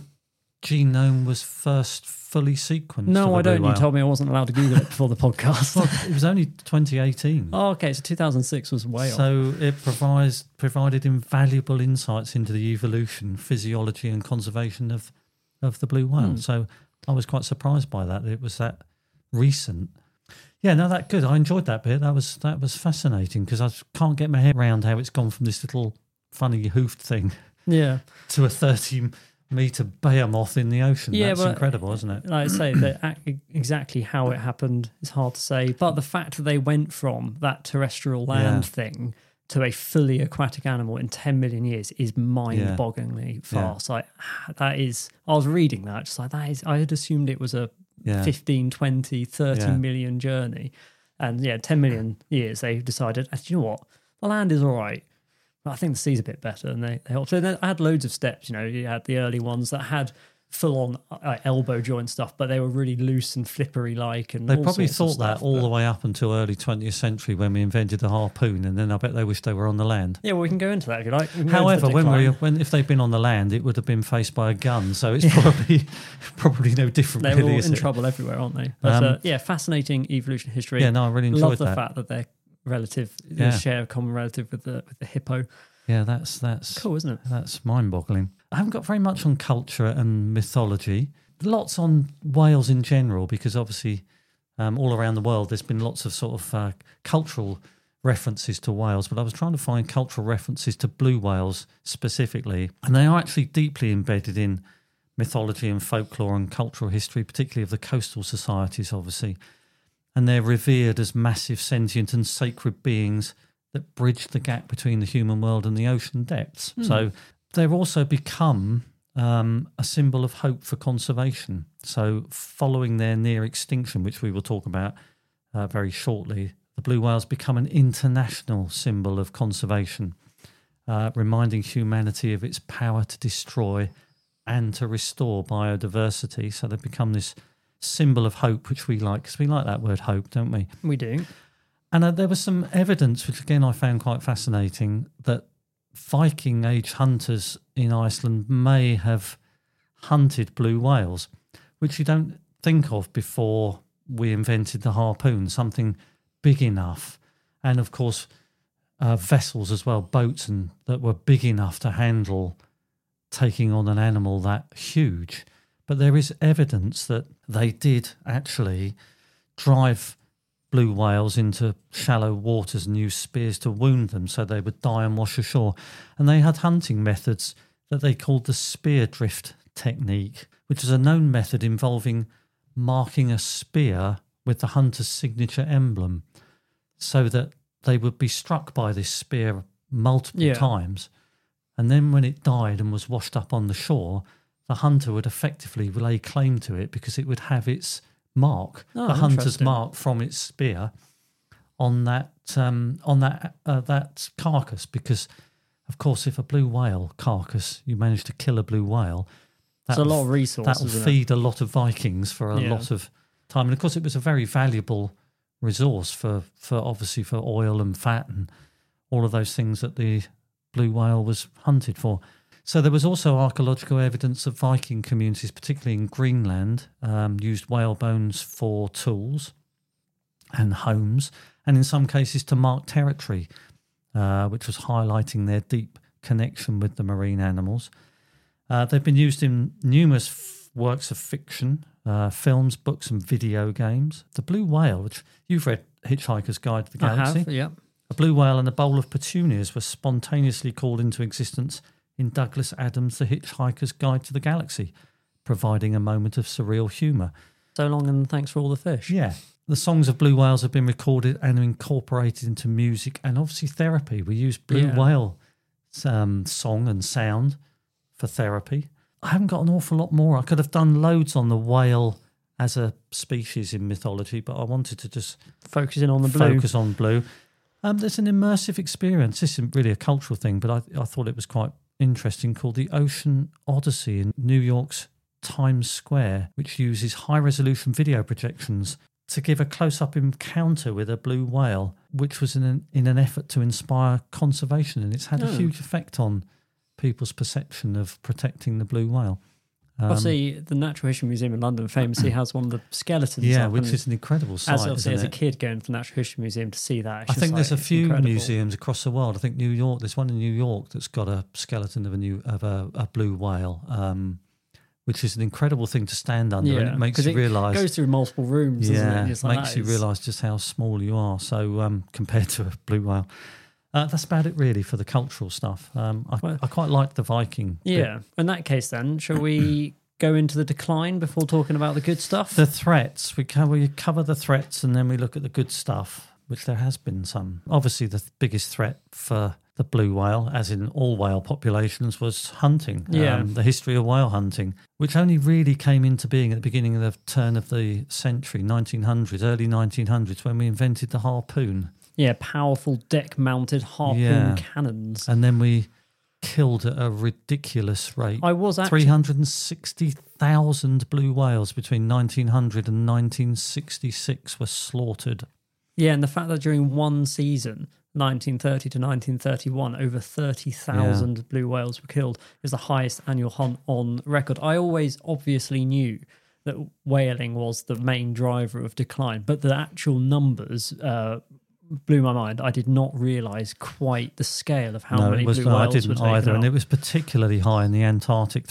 genome was first fully sequenced? No, I don't. You told me I wasn't allowed to Google it before the podcast. Well, it was only 2018. Oh, okay. So 2006 was way off. So it provided invaluable insights into the evolution, physiology and conservation of the blue whale. So I was quite surprised by that. It was that recent. Yeah, no, that good. I enjoyed that bit. That was fascinating because I can't get my head around how it's gone from this little funny hoofed thing to a 30-metre behemoth in the ocean. Yeah, that's incredible, isn't it? Like I say, exactly how it happened is hard to say. But the fact that they went from that terrestrial land thing to a fully aquatic animal in 10 million years is mind-bogglingly fast. Like that is. I was reading that, just like that is. I had assumed it was a 15, 20, 30 million journey. And 10 million years, they decided, you know what, the land is all right. But I think the sea's a bit better. And they helped. So I had loads of steps, you had the early ones that had full-on elbow joint stuff, but they were really loose and flippery-like. And they probably thought that all the way up until early 20th century when we invented the harpoon, and then I bet they wished they were on the land. Yeah, well, we can go into that if you like. However, if they'd been on the land, it would have been faced by a gun, so it's probably no different. They're all in trouble everywhere, aren't they? But fascinating evolution history. Yeah, no, I really enjoyed that. Love the fact that they're share a common relative with the hippo. Yeah, that's cool, isn't it? That's mind-boggling. I haven't got very much on culture and mythology. Lots on whales in general, because obviously all around the world there's been lots of sort of cultural references to whales, but I was trying to find cultural references to blue whales specifically, and they are actually deeply embedded in mythology and folklore and cultural history, particularly of the coastal societies, obviously. And they're revered as massive, sentient and sacred beings that bridge the gap between the human world and the ocean depths. So they've also become a symbol of hope for conservation. So following their near extinction, which we will talk about very shortly, the blue whales become an international symbol of conservation, reminding humanity of its power to destroy and to restore biodiversity. So they've become this symbol of hope, which we like, because we like that word hope, don't we? We do. And there was some evidence, which again I found quite fascinating, that Viking age hunters in Iceland may have hunted blue whales, which you don't think of before we invented the harpoon, something big enough. And of course, vessels as well, boats that were big enough to handle taking on an animal that huge. But there is evidence that they did actually drive blue whales into shallow waters and use spears to wound them so they would die and wash ashore. And they had hunting methods that they called the spear drift technique, which is a known method involving marking a spear with the hunter's signature emblem so that they would be struck by this spear multiple times. And then when it died and was washed up on the shore, the hunter would effectively lay claim to it because it would have its mark, Oh, the hunter's interesting. mark from its spear on that carcass. Because, of course, if a blue whale carcass, you manage to kill a blue whale, It's a lot of resources. That will feed a lot of Vikings for a lot of time. And of course, it was a very valuable resource for obviously for oil and fat and all of those things that the blue whale was hunted for. So there was also archaeological evidence that Viking communities, particularly in Greenland, used whale bones for tools and homes, and in some cases to mark territory, which was highlighting their deep connection with the marine animals. They've been used in numerous works of fiction, films, books, and video games. The blue whale, which you've read Hitchhiker's Guide to the Galaxy. I have, yeah. A blue whale and a bowl of petunias were spontaneously called into existence in Douglas Adams' The Hitchhiker's Guide to the Galaxy, providing a moment of surreal humour. So long and thanks for all the fish. Yeah. The songs of blue whales have been recorded and incorporated into music and obviously therapy. We use blue whale song and sound for therapy. I haven't got an awful lot more. I could have done loads on the whale as a species in mythology, but I wanted to just focus on blue. There's an immersive experience. This isn't really a cultural thing, but I thought it was quite interesting, called the Ocean Odyssey in New York's Times Square, which uses high-resolution video projections to give a close-up encounter with a blue whale, which was in an effort to inspire conservation, and it's had a huge effect on people's perception of protecting the blue whale. Obviously, the Natural History Museum in London famously has one of the skeletons. Yeah, which is an incredible sight. As a kid going to the Natural History Museum to see that, I think there's a few museums across the world. I think New York. There's one in New York that's got a skeleton of a blue whale, which is an incredible thing to stand under, and it makes you realise. It goes through multiple rooms. Yeah, doesn't it? Makes you realise just how small you are. So compared to a blue whale. That's about it, really, for the cultural stuff. I quite like the Viking bit. In that case, then, shall we go into the decline before talking about the good stuff? The threats. We cover the threats and then we look at the good stuff, which there has been some. Obviously, the biggest threat for the blue whale, as in all whale populations, was hunting. The history of whale hunting, which only really came into being at the beginning of the turn of the century, 1900s, early 1900s, when we invented the harpoon. Yeah, powerful deck-mounted harpoon cannons. And then we killed at a ridiculous rate. 360,000 blue whales between 1900 and 1966 were slaughtered. Yeah, and the fact that during one season, 1930 to 1931, over 30,000 blue whales were killed is the highest annual hunt on record. I always obviously knew that whaling was the main driver of decline, but the actual numbers blew my mind. I did not realise quite the scale of how many blue whales I didn't were taken either, out. And it was particularly high in the Antarctic.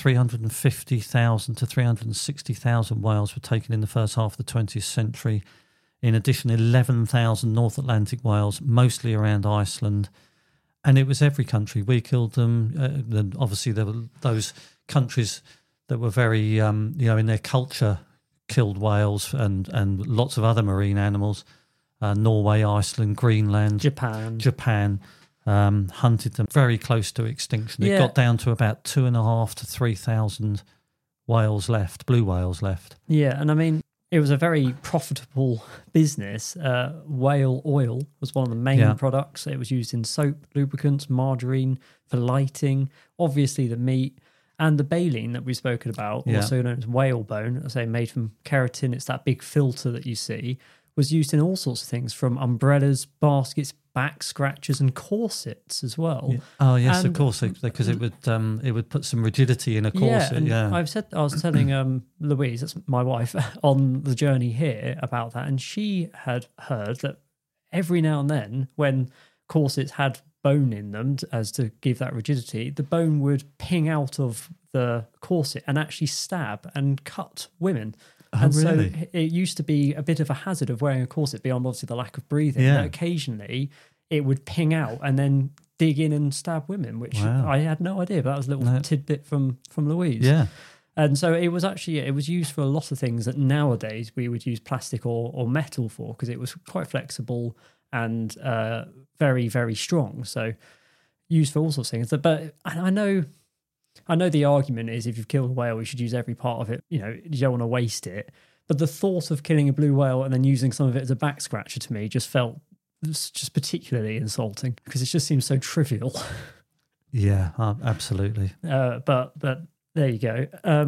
350,000 to 360,000 whales were taken in the first half of the 20th century. In addition, 11,000 North Atlantic whales, mostly around Iceland. And it was every country. We killed them. Then obviously, there were those countries that were very, in their culture, killed whales and lots of other marine animals. Norway, Iceland, Greenland, Japan hunted them very close to extinction. It got down to about 2,500 to 3,000 whales left, blue whales left. Yeah, and I mean, it was a very profitable business. Whale oil was one of the main products. It was used in soap, lubricants, margarine, for lighting. Obviously, the meat and the baleen that we've spoken about, also known as whalebone, I say made from keratin. It's that big filter that you see. Was used in all sorts of things, from umbrellas, baskets, back scratchers, and corsets as well. Yeah. Oh yes, of course, because it would put some rigidity in a corset. I was telling Louise, that's my wife, on the journey here about that, and she had heard that every now and then, when corsets had bone in them as to give that rigidity, the bone would ping out of the corset and actually stab and cut women. And really? So it used to be a bit of a hazard of wearing a corset, beyond obviously the lack of breathing. That occasionally it would ping out and then dig in and stab women, which I had no idea, but that was a little tidbit from Louise. Yeah. And so it was used for a lot of things that nowadays we would use plastic or metal for, because it was quite flexible and very, very strong. So used for all sorts of things. But I know the argument is, if you've killed a whale, you should use every part of it. You don't want to waste it. But the thought of killing a blue whale and then using some of it as a back scratcher to me just felt just particularly insulting because it just seems so trivial. Yeah, absolutely. But there you go.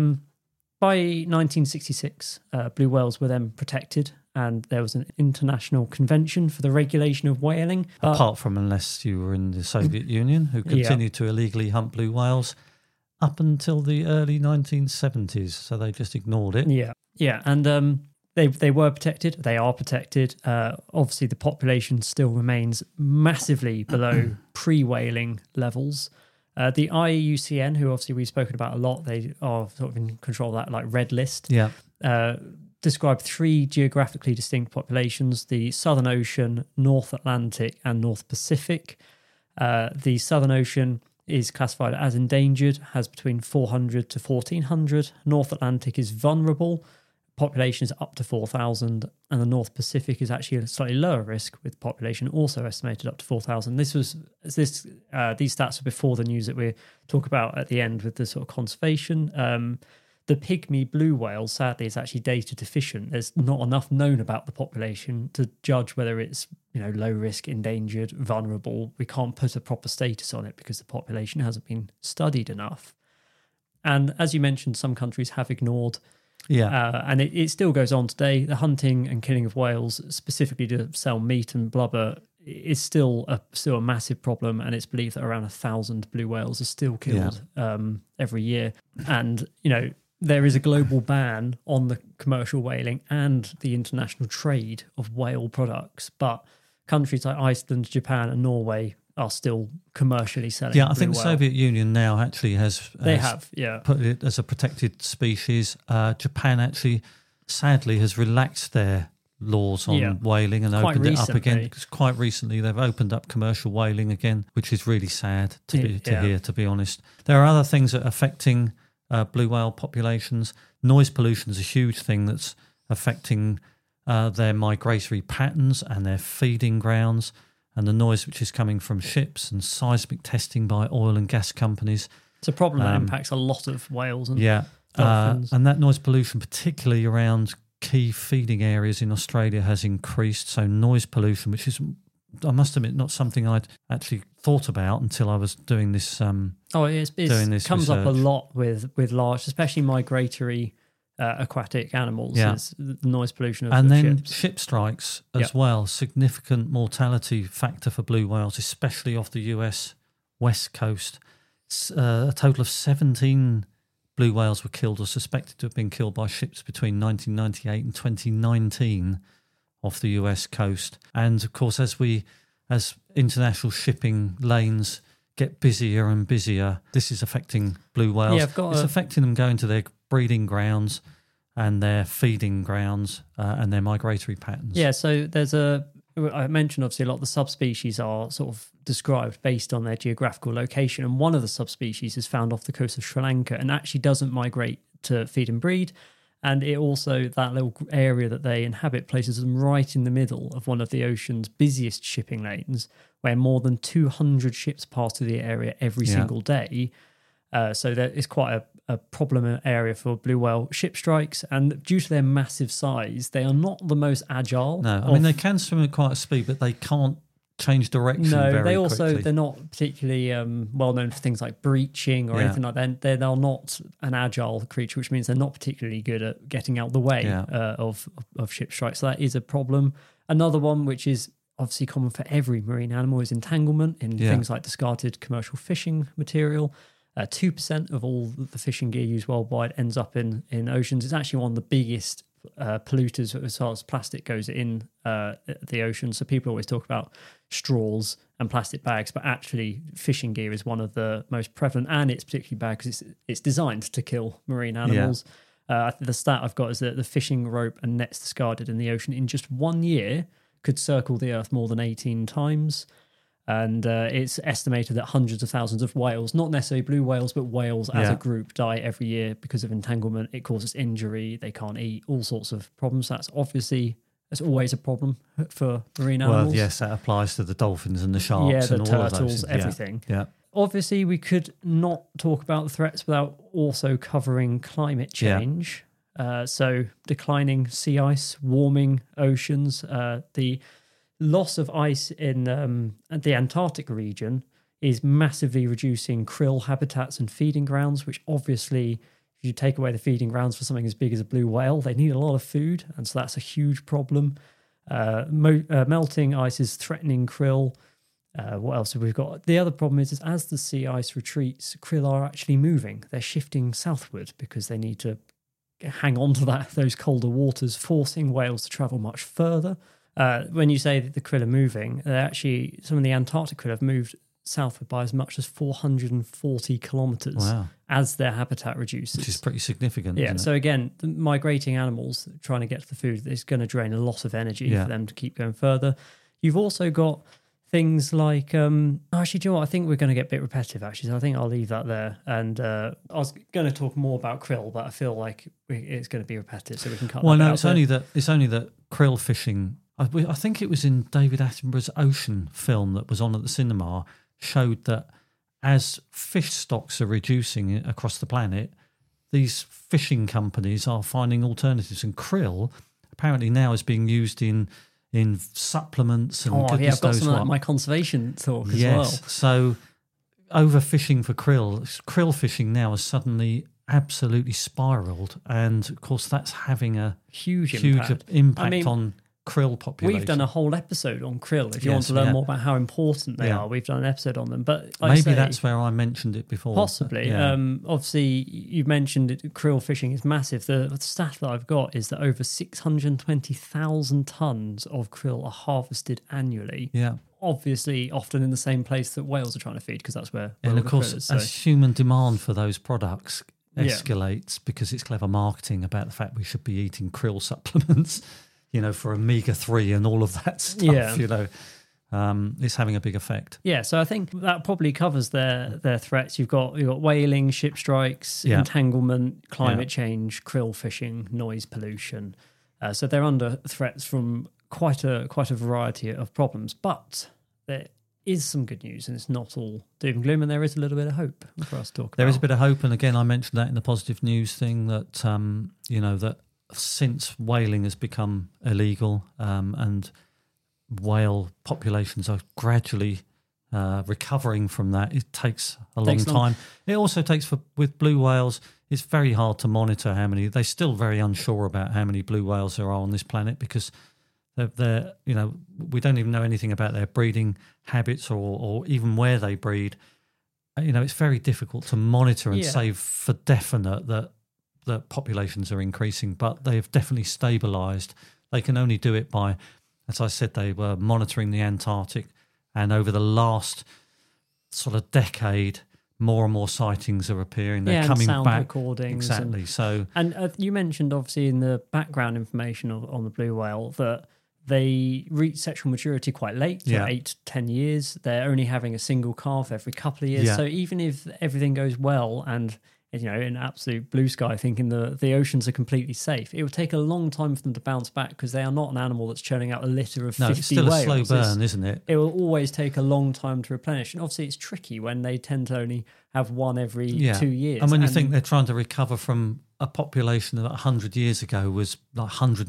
By 1966, blue whales were then protected, and there was an international convention for the regulation of whaling. Apart from unless you were in the Soviet Union, who continued to illegally hunt blue whales up until the early 1970s, so they just ignored it. Yeah, and they were protected. They are protected. Obviously, the population still remains massively below pre-whaling levels. The IUCN, who obviously we've spoken about a lot, they are sort of in control of that like red list. Yeah. Describe 3 geographically distinct populations: the Southern Ocean, North Atlantic, and North Pacific. The Southern Ocean is classified as endangered, has between 400 to 1,400. North Atlantic is vulnerable. Population is up to 4,000, and the North Pacific is actually a slightly lower risk, with population also estimated up to 4,000. These stats are before the news that we talk about at the end with the sort of conservation. The pygmy blue whale, sadly, is actually data deficient. There's not enough known about the population to judge whether it's low risk, endangered, vulnerable. We can't put a proper status on it because the population hasn't been studied enough. And as you mentioned, some countries have ignored. And it still goes on today. The hunting and killing of whales, specifically to sell meat and blubber, is still a massive problem. And it's believed that around 1,000 blue whales are still killed every year. And there is a global ban on the commercial whaling and the international trade of whale products, but countries like Iceland, Japan, and Norway are still commercially selling. Yeah, I think the Soviet Union now actually has put it as a protected species. Japan actually, sadly, has relaxed their laws on whaling and opened it up again. Quite recently, they've opened up commercial whaling again, which is really sad to hear, to be honest. There are other things that are affecting blue whale populations. Noise pollution is a huge thing that's affecting their migratory patterns and their feeding grounds, and the noise which is coming from ships and seismic testing by oil and gas companies. It's a problem that impacts a lot of whales and dolphins. And that noise pollution, particularly around key feeding areas in Australia, has increased. So noise pollution, which is, I must admit, not something I'd actually thought about until I was doing this. It comes up a lot with large, especially migratory aquatic animals. Is the noise pollution of then ships. Ship strikes as well. Significant mortality factor for blue whales, especially off the US west coast. A total of 17 blue whales were killed or suspected to have been killed by ships between 1998 and 2019 off the US coast. And of course, as international shipping lanes get busier and busier, this is affecting blue whales. It's affecting them going to their breeding grounds and their feeding grounds and their migratory patterns. Yeah, so I mentioned obviously a lot of the subspecies are sort of described based on their geographical location, and one of the subspecies is found off the coast of Sri Lanka and actually doesn't migrate to feed and breed. And it also, that little area that they inhabit places them right in the middle of one of the ocean's busiest shipping lanes, where more than 200 ships pass through the area every single day. So that is quite a problem area for blue whale ship strikes. And due to their massive size, they are not the most agile. No, I mean, they can swim at quite a speed, but they can't change direction very quickly. They're not particularly well known for things like breaching or anything like that. They're not an agile creature, which means they're not particularly good at getting out the way of ship strikes. So that is a problem. Another one, which is obviously common for every marine animal, is entanglement in things like discarded commercial fishing material. 2% of all the fishing gear used worldwide ends up in oceans. It's actually one of the biggest polluters as far as plastic goes in the ocean. So people always talk about straws and plastic bags, but actually fishing gear is one of the most prevalent, and it's particularly bad because it's designed to kill marine animals. The stat I've got is that the fishing rope and nets discarded in the ocean in just 1 year could circle the earth more than 18 times. And it's estimated that hundreds of thousands of whales, not necessarily blue whales, but whales as a group, die every year because of entanglement. It causes injury. They can't eat, all sorts of problems. That's always a problem for marine animals. Well, yes, that applies to the dolphins and the sharks and all turtles, of those. everything. Yeah. Obviously, we could not talk about the threats without also covering climate change. So declining sea ice, warming oceans, the loss of ice in the Antarctic region is massively reducing krill habitats and feeding grounds, which obviously, if you take away the feeding grounds for something as big as a blue whale, they need a lot of food, and so that's a huge problem. Melting ice is threatening krill. What else have we got? The other problem is as the sea ice retreats, krill are actually moving. They're shifting southward because they need to hang on to those colder waters, forcing whales to travel much further. When you say that the krill are moving, actually some of the Antarctic krill have moved southward by as much as 440 kilometres as their habitat reduces. Which is pretty significant, Yeah, isn't it? so again, the migrating animals trying to get to the food is going to drain a lot of energy for them to keep going further. You've also got things like, actually, do you know what? I think we're going to get a bit repetitive, actually, so I think I'll leave that there. And I was going to talk more about krill, but I feel like it's going to be repetitive, so we can cut that out. Well, no, it's only that krill fishing, I think it was in David Attenborough's Ocean film that was on at the cinema, showed that as fish stocks are reducing across the planet, these fishing companies are finding alternatives, and krill apparently now is being used in supplements and I've got some of my conservation talk as well. So overfishing for krill fishing now has suddenly absolutely spiraled, and of course that's having a huge impact on krill population. We've done a whole episode on krill. If you want to learn more about how important they are, we've done an episode on them. But maybe that's where I mentioned it before. Possibly. Obviously, you mentioned krill fishing is massive. The stat that I've got is that over 620,000 tons of krill are harvested annually. Yeah. Obviously, often in the same place that whales are trying to feed, because that's where and of course, is, as human demand for those products escalates because it's clever marketing about the fact we should be eating krill supplements, for omega-3 and all of that stuff, it's having a big effect. Yeah, so I think that probably covers their threats. You've got whaling, ship strikes, entanglement, climate change, krill fishing, noise pollution. So they're under threats from quite a variety of problems. But there is some good news, and it's not all doom and gloom, and there is a little bit of hope for us to talk about. There is a bit of hope, and again, I mentioned that in the positive news thing that, that since whaling has become illegal and whale populations are gradually recovering from that, it takes a long time. It also takes with blue whales, it's very hard to monitor how many. They're still very unsure about how many blue whales there are on this planet because they're we don't even know anything about their breeding habits or even where they breed. It's very difficult to monitor and say for definite that populations are increasing, but they've definitely stabilised. They can only do it by, as I said, they were monitoring the Antarctic, and over the last sort of decade, more and more sightings are appearing. They're coming sound back. Recordings Exactly. And you mentioned, obviously, in the background information on the blue whale that they reach sexual maturity quite late, 8 to 10 years. They're only having a single calf every couple of years. So even if everything goes well and in absolute blue sky, thinking the oceans are completely safe, it would take a long time for them to bounce back because they are not an animal that's churning out a litter of 50 whales. No, it's still a slow burn, isn't it? It will always take a long time to replenish. And obviously it's tricky when they tend to only have one every 2 years. And when you think they're trying to recover from a population that 100 years ago was like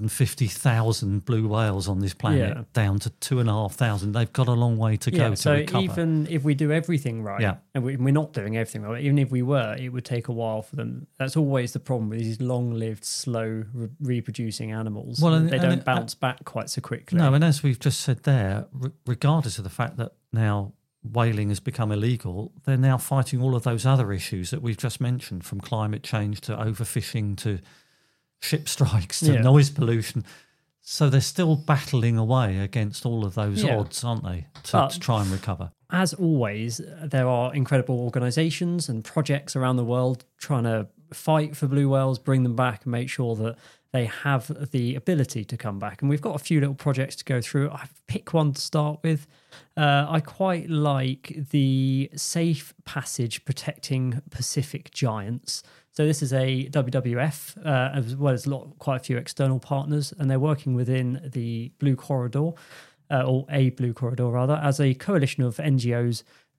150,000 blue whales on this planet down to 2,500. They've got a long way to go to recover. So even if we do everything right, and we're not doing everything right, even if we were, it would take a while for them. That's always the problem with these long-lived, slow reproducing animals. Well, they don't bounce back quite so quickly. No, and as we've just said there, regardless of the fact that now whaling has become illegal, they're now fighting all of those other issues that we've just mentioned, from climate change to overfishing to ship strikes to noise pollution. So they're still battling away against all of those odds, aren't they, to try and recover. As always, there are incredible organisations and projects around the world trying to fight for blue whales, bring them back and make sure that they have the ability to come back. And we've got a few little projects to go through. I've picked one to start with. I quite like the Safe Passage Protecting Pacific Giants. So this is a WWF, as well as quite a few external partners, and they're working within the Blue Corridor, or a Blue Corridor rather, as a coalition of NGOs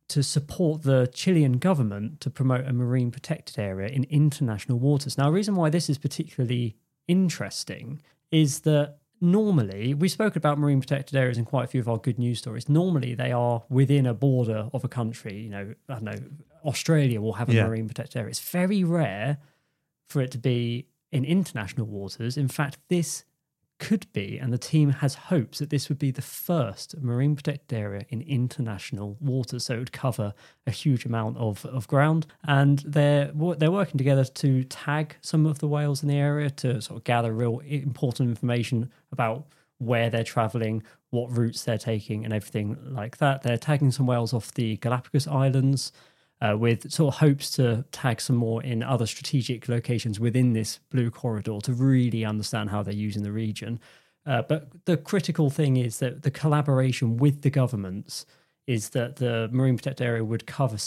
to support the Chilean government to promote a marine protected area in international waters. Now, a reason why this is particularly interesting is that normally, we've spoken about marine protected areas in quite a few of our good news stories. Normally, they are within a border of a country. You know, I don't know, Australia will have a marine protected area. It's very rare for it to be in international waters. In fact, this could be, and the team has hopes that this would be the first marine protected area in international waters. So it would cover a huge amount of ground. And they're working together to tag some of the whales in the area to sort of gather real important information about where they're traveling, what routes they're taking, and everything like that. They're tagging some whales off the Galapagos Islands, with sort of hopes to tag some more in other strategic locations within this blue corridor to really understand how they're using the region. But the critical thing is that the collaboration with the governments is that the marine protected area would cover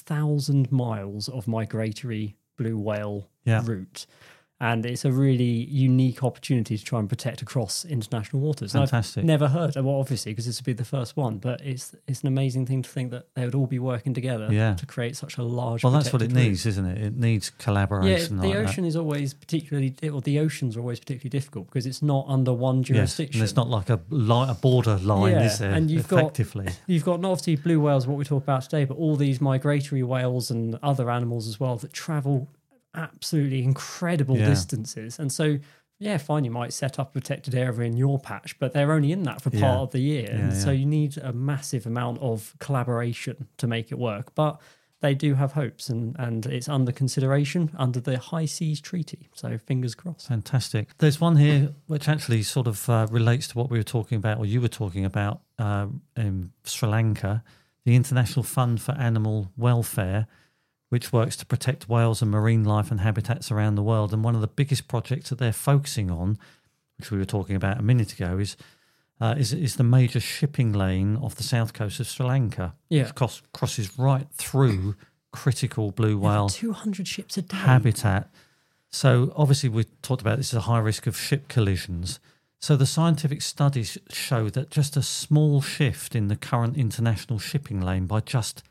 6,000 miles of migratory blue whale route. And it's a really unique opportunity to try and protect across international waters. Fantastic. I've never heard, well, obviously, because this would be the first one, but it's an amazing thing to think that they would all be working together to create such a large. Well, that's what it needs, isn't it? It needs collaboration. Yeah, the ocean is always particularly, or the oceans are always particularly difficult because it's not under one jurisdiction. Yes, and it's not like a border line, is there? And you've got not obviously blue whales, what we talk about today, but all these migratory whales and other animals as well that travel absolutely incredible distances. And so fine, you might set up a protected area in your patch, but they're only in that for part of the year. So you need a massive amount of collaboration to make it work. But they do have hopes, and it's under consideration under the High Seas Treaty. So fingers crossed. Fantastic. There's one here which actually sort of relates to what we were talking about, or you were talking about, in Sri Lanka, the International Fund for Animal Welfare, which works to protect whales and marine life and habitats around the world. And one of the biggest projects that they're focusing on, which we were talking about a minute ago, is the major shipping lane off the south coast of Sri Lanka. It crosses right through critical blue whale 200 ships a day habitat. So obviously we talked about this is a high risk of ship collisions. So the scientific studies show that just a small shift in the current international shipping lane by just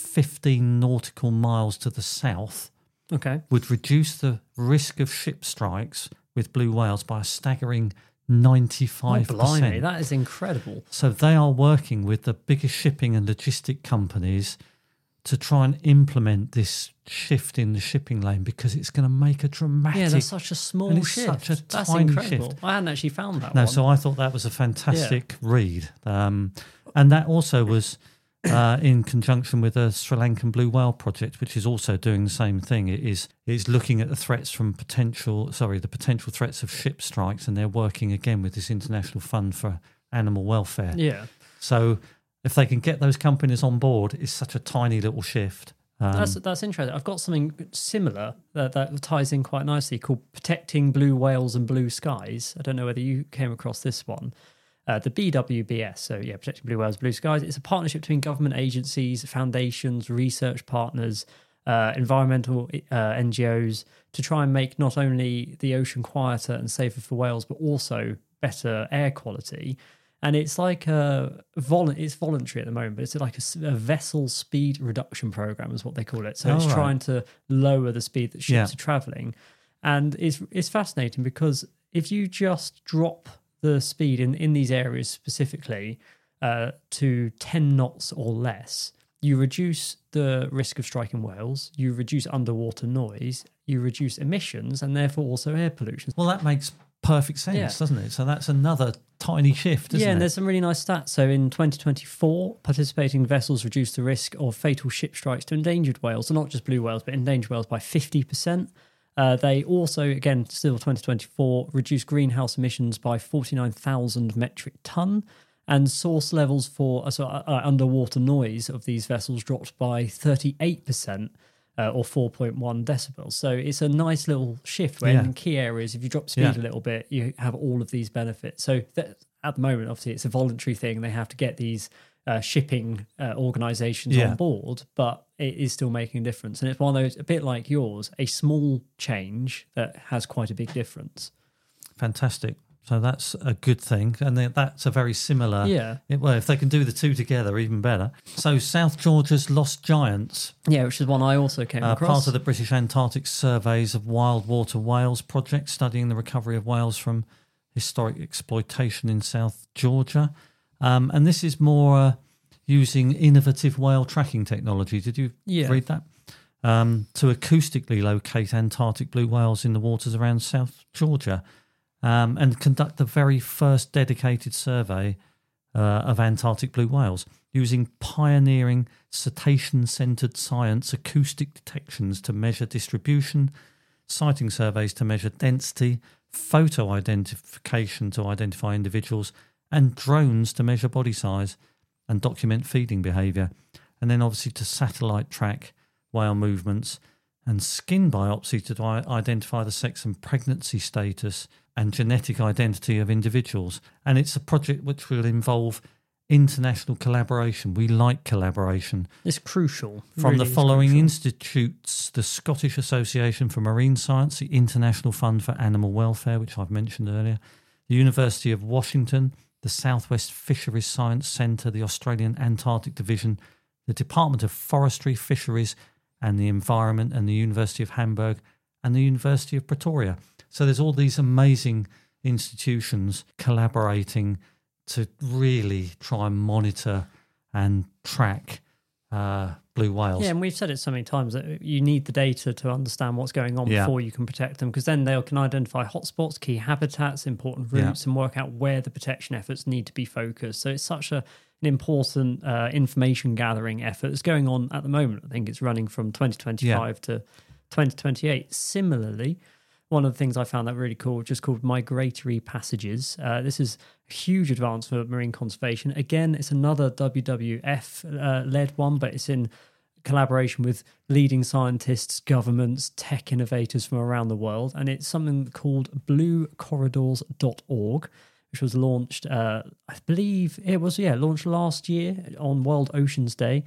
15 nautical miles to the south would reduce the risk of ship strikes with blue whales by a staggering 95%. Oh, blimey, that is incredible. So they are working with the biggest shipping and logistic companies to try and implement this shift in the shipping lane because it's going to make a dramatic... Yeah, that's such a small shift. Such a that's tiny incredible. shift. I hadn't actually found that one. So I thought that was a fantastic read. And that also was... in conjunction with a Sri Lankan blue whale project, which is also doing the same thing. It is looking at the threats from the potential threats of ship strikes, and they're working again with this International Fund for Animal Welfare. Yeah. So if they can get those companies on board, it's such a tiny little shift. That's interesting. I've got something similar that ties in quite nicely called Protecting Blue Whales and Blue Skies. I don't know whether you came across this one. The BWBS, so Protecting Blue Whales, Blue Skies. It's a partnership between government agencies, foundations, research partners, environmental NGOs to try and make not only the ocean quieter and safer for whales, but also better air quality. And it's like it's voluntary at the moment, but it's like a vessel speed reduction program is what they call it. So it's trying to lower the speed that ships are traveling. And it's fascinating because if you just drop the speed in these areas specifically to 10 knots or less, you reduce the risk of striking whales, you reduce underwater noise, you reduce emissions, and therefore also air pollution. Well, that makes perfect sense, doesn't it? So that's another tiny shift, isn't it? Yeah, and there's some really nice stats. So in 2024, participating vessels reduced the risk of fatal ship strikes to endangered whales, so not just blue whales, but endangered whales by 50%. They also, again, still 2024, reduced greenhouse emissions by 49,000 metric tonne, and source levels for underwater noise of these vessels dropped by 38%, or 4.1 decibels. So it's a nice little shift where in key areas, if you drop speed a little bit, you have all of these benefits. So at the moment, obviously, it's a voluntary thing. They have to get these shipping organisations on board, but it is still making a difference. And it's one of those, a bit like yours, a small change that has quite a big difference. Fantastic. So that's a good thing. And that's a very similar... Yeah. Well, if they can do the two together, even better. So South Georgia's Lost Giants. Yeah, which is one I also came across. Part of the British Antarctic Surveys of Wild Water Whales project, studying the recovery of whales from historic exploitation in South Georgia. And this is more using innovative whale tracking technology. Did you read that? To acoustically locate Antarctic blue whales in the waters around South Georgia. And conduct the very first dedicated survey of Antarctic blue whales using pioneering cetacean-centred science acoustic detections to measure distribution, sighting surveys to measure density, photo identification to identify individuals, and drones to measure body size and document feeding behaviour, and then obviously to satellite track whale movements and skin biopsy to identify the sex and pregnancy status and genetic identity of individuals. And it's a project which will involve international collaboration. We like collaboration. It's crucial. From the following institutes: the Scottish Association for Marine Science, the International Fund for Animal Welfare, which I've mentioned earlier, the University of Washington, the Southwest Fisheries Science Centre, the Australian Antarctic Division, the Department of Forestry, Fisheries and the Environment, and the University of Hamburg and the University of Pretoria. So there's all these amazing institutions collaborating to really try and monitor and track blue whales. Yeah, and we've said it so many times that you need the data to understand what's going on before you can protect them, because then they can identify hotspots, key habitats, important routes, and work out where the protection efforts need to be focused. So it's such an important information gathering effort that's going on at the moment. I think it's running from 2025 to 2028. Similarly, one of the things I found that really cool, just called Migratory Passages. This is a huge advance for marine conservation. Again, it's another WWF-led one, but it's in collaboration with leading scientists, governments, tech innovators from around the world. And it's something called bluecorridors.org, which was launched, I believe it was, launched last year on World Oceans Day.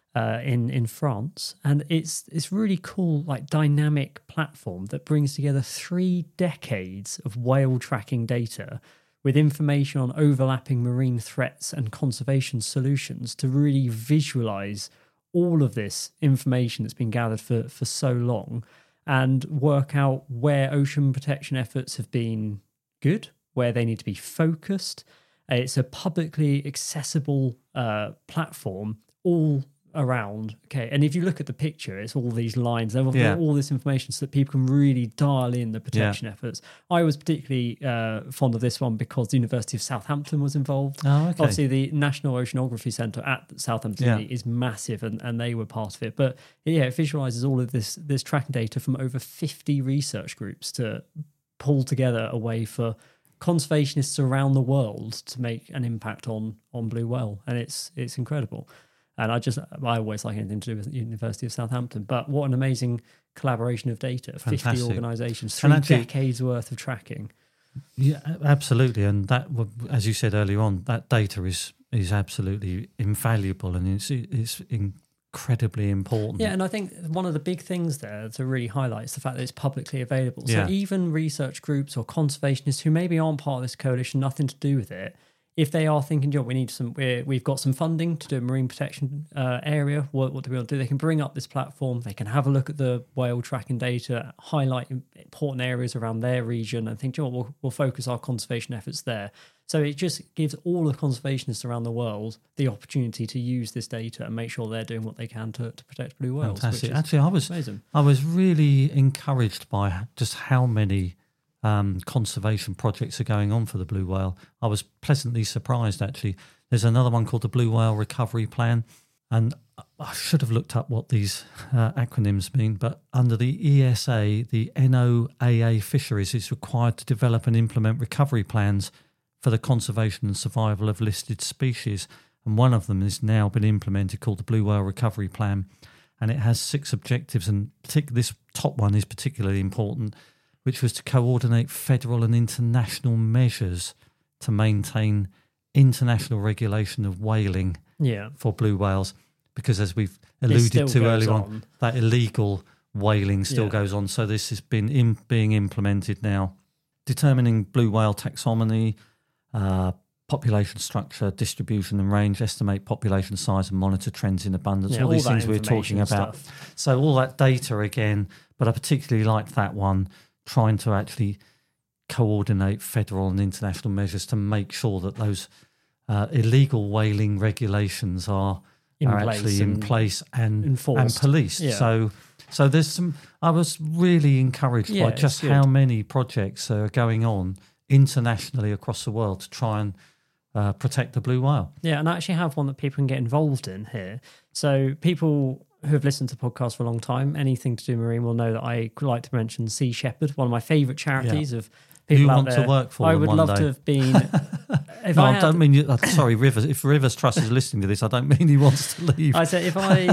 In France, and it's really cool, like dynamic platform that brings together 3 decades of whale tracking data with information on overlapping marine threats and conservation solutions to really visualize all of this information that's been gathered for so long and work out where ocean protection efforts have been good, where they need to be focused. It's a publicly accessible platform, all around. Okay, and if you look at the picture, it's all these lines, they've got all this information so that people can really dial in the protection efforts. I was particularly fond of this one because the University of Southampton was involved. Obviously the National Oceanography Centre at Southampton is massive, and they were part of it, but it visualises all of this tracking data from over 50 research groups to pull together a way for conservationists around the world to make an impact on blue whale, and it's incredible. And I always like anything to do with the University of Southampton. But what an amazing collaboration of data. Fantastic. 50 organisations, 3 decades worth of tracking. Yeah, absolutely. And that, as you said earlier on, that data is absolutely invaluable, and it's incredibly important. Yeah, and I think one of the big things there to really highlight is the fact that it's publicly available. So even research groups or conservationists who maybe aren't part of this coalition, nothing to do with it, if they are thinking, we've got some funding to do a marine protection area, what do we want to do? They can bring up this platform, they can have a look at the whale tracking data, highlight important areas around their region, and think, we'll focus our conservation efforts there. So it just gives all the conservationists around the world the opportunity to use this data and make sure they're doing what they can to protect blue whales. Fantastic. Actually, I was really encouraged by just how many conservation projects are going on for the blue whale. I was pleasantly surprised, actually. There's another one called the Blue Whale Recovery Plan, and I should have looked up what these acronyms mean, but under the ESA, the NOAA Fisheries is required to develop and implement recovery plans for the conservation and survival of listed species, and one of them has now been implemented called the Blue Whale Recovery Plan, and it has 6 objectives, and this top one is particularly important, which was to coordinate federal and international measures to maintain international regulation of whaling for blue whales. Because as we've alluded to earlier on, that illegal whaling still goes on. So this has been being implemented now. determining blue whale taxonomy, population structure, distribution and range, estimate population size and monitor trends in abundance, all these things we're talking about. So all that data again, but I particularly liked that one, trying to actually coordinate federal and international measures to make sure that those illegal whaling regulations are actually in place and policed. Yeah. So there's some. I was really encouraged by just how many projects are going on internationally across the world to try and protect the blue whale. Yeah, and I actually have one that people can get involved in here. So people who have listened to podcasts for a long time, anything to do marine, will know that I like to mention Sea Shepherd, one of my favourite charities of people you out want there. To work for I them would one love day. to have been. I don't mean you. Sorry, Rivers. If Rivers Trust is listening to this, I don't mean he wants to leave. I said if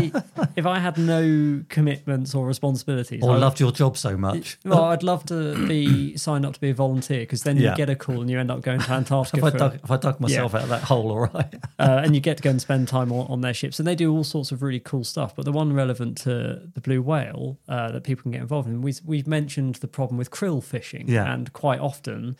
I had no commitments or responsibilities, or loved your job so much. Well, I'd love to be signed up to be a volunteer, because then you get a call and you end up going to Antarctica. if I dug myself out of that hole, all right. And you get to go and spend time on their ships, and they do all sorts of really cool stuff. But the one relevant to the blue whale that people can get involved in, we've mentioned the problem with krill fishing, and quite often.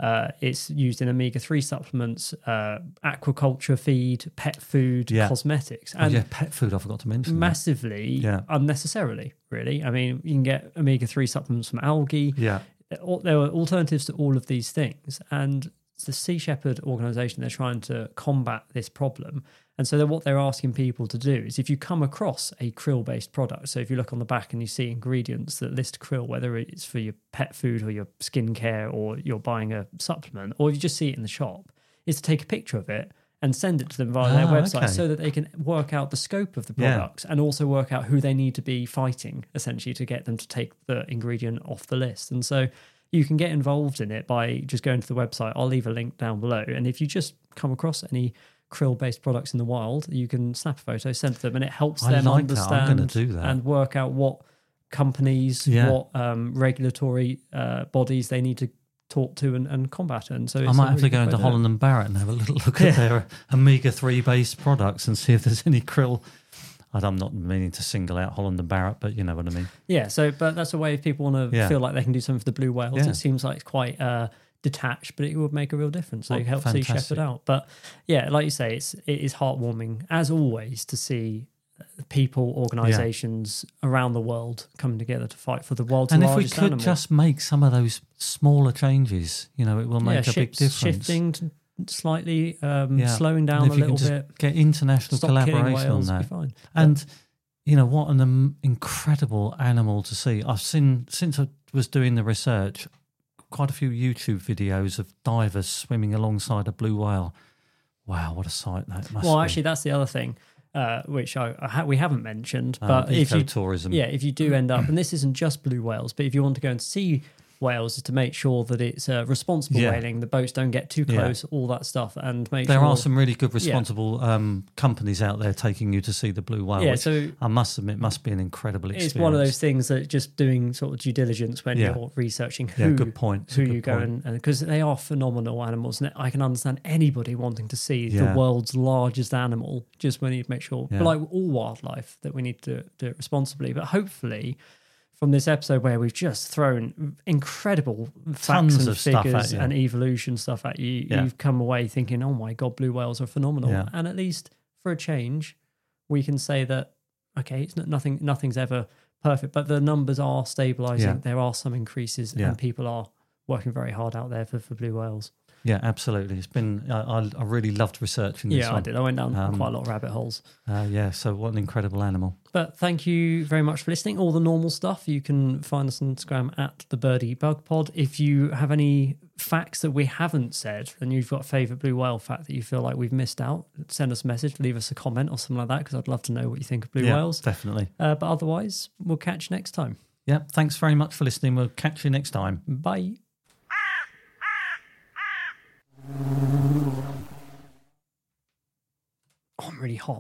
It's used in omega-3 supplements, aquaculture feed, pet food, cosmetics. And pet food, I forgot to mention. Massively unnecessarily, really. I mean, you can get omega-3 supplements from algae. Yeah. There are alternatives to all of these things. And the Sea Shepherd organisation, they're trying to combat this problem. And so what they're asking people to do is, if you come across a krill-based product, so if you look on the back and you see ingredients that list krill, whether it's for your pet food or your skincare or you're buying a supplement, or if you just see it in the shop, is to take a picture of it and send it to them via their website so that they can work out the scope of the products and also work out who they need to be fighting, essentially, to get them to take the ingredient off the list. And so you can get involved in it by just going to the website. I'll leave a link down below. And if you just come across any krill-based products in the wild, you can snap a photo, send to them, and it helps them understand and work out what companies, what regulatory bodies they need to talk to and combat it. And so I might have to go into Holland and Barrett and have a little look at their omega-3 based products and see if there's any krill. I'm not meaning to single out Holland and Barrett, but you know what I mean. Yeah, but that's a way if people want to feel like they can do something for the blue whales. Yeah. It seems like it's quite detached, but it would make a real difference. So it helps Sea Shepherd out. But yeah, like you say, it is heartwarming, as always, to see people, organisations around the world coming together to fight for the world's largest animal. And if we could just make some of those smaller changes, it will make a big difference. Shifting slightly, slowing down a little bit. Get international collaboration on that. Fine. And what an incredible animal to see. I've seen, since I was doing the research, quite a few YouTube videos of divers swimming alongside a blue whale. Wow, what a sight that must be. Well, actually, that's the other thing, which we haven't mentioned. But ecotourism. If you do end up, and this isn't just blue whales, but if you want to go and see whales, is to make sure that it's responsible whaling. The boats don't get too close, all that stuff, and make there are some really good responsible companies out there taking you to see the blue whale. Yeah, so I must admit, must be an incredible experience. It's one of those things that just doing sort of due diligence when you're researching who you go and because they are phenomenal animals, and I can understand anybody wanting to see the world's largest animal. Just we need to make sure, but like all wildlife, that we need to do it responsibly. But hopefully, from this episode where we've just thrown incredible facts and figures and evolution stuff at you, you've come away thinking, oh my God, blue whales are phenomenal. Yeah. And at least for a change, we can say that, okay, it's nothing's ever perfect, but the numbers are stabilising. Yeah. There are some increases and people are working very hard out there for blue whales. Yeah, absolutely. It's been, I really loved researching this one. I did. I went down quite a lot of rabbit holes. So what an incredible animal. But thank you very much for listening. All the normal stuff, you can find us on Instagram at the Birdie Bug Pod. If you have any facts that we haven't said, and you've got a favourite blue whale fact that you feel like we've missed out, send us a message, leave us a comment or something like that, because I'd love to know what you think of blue whales. Definitely. But otherwise, we'll catch you next time. Yeah, thanks very much for listening. We'll catch you next time. Bye. Oh, I'm really hot.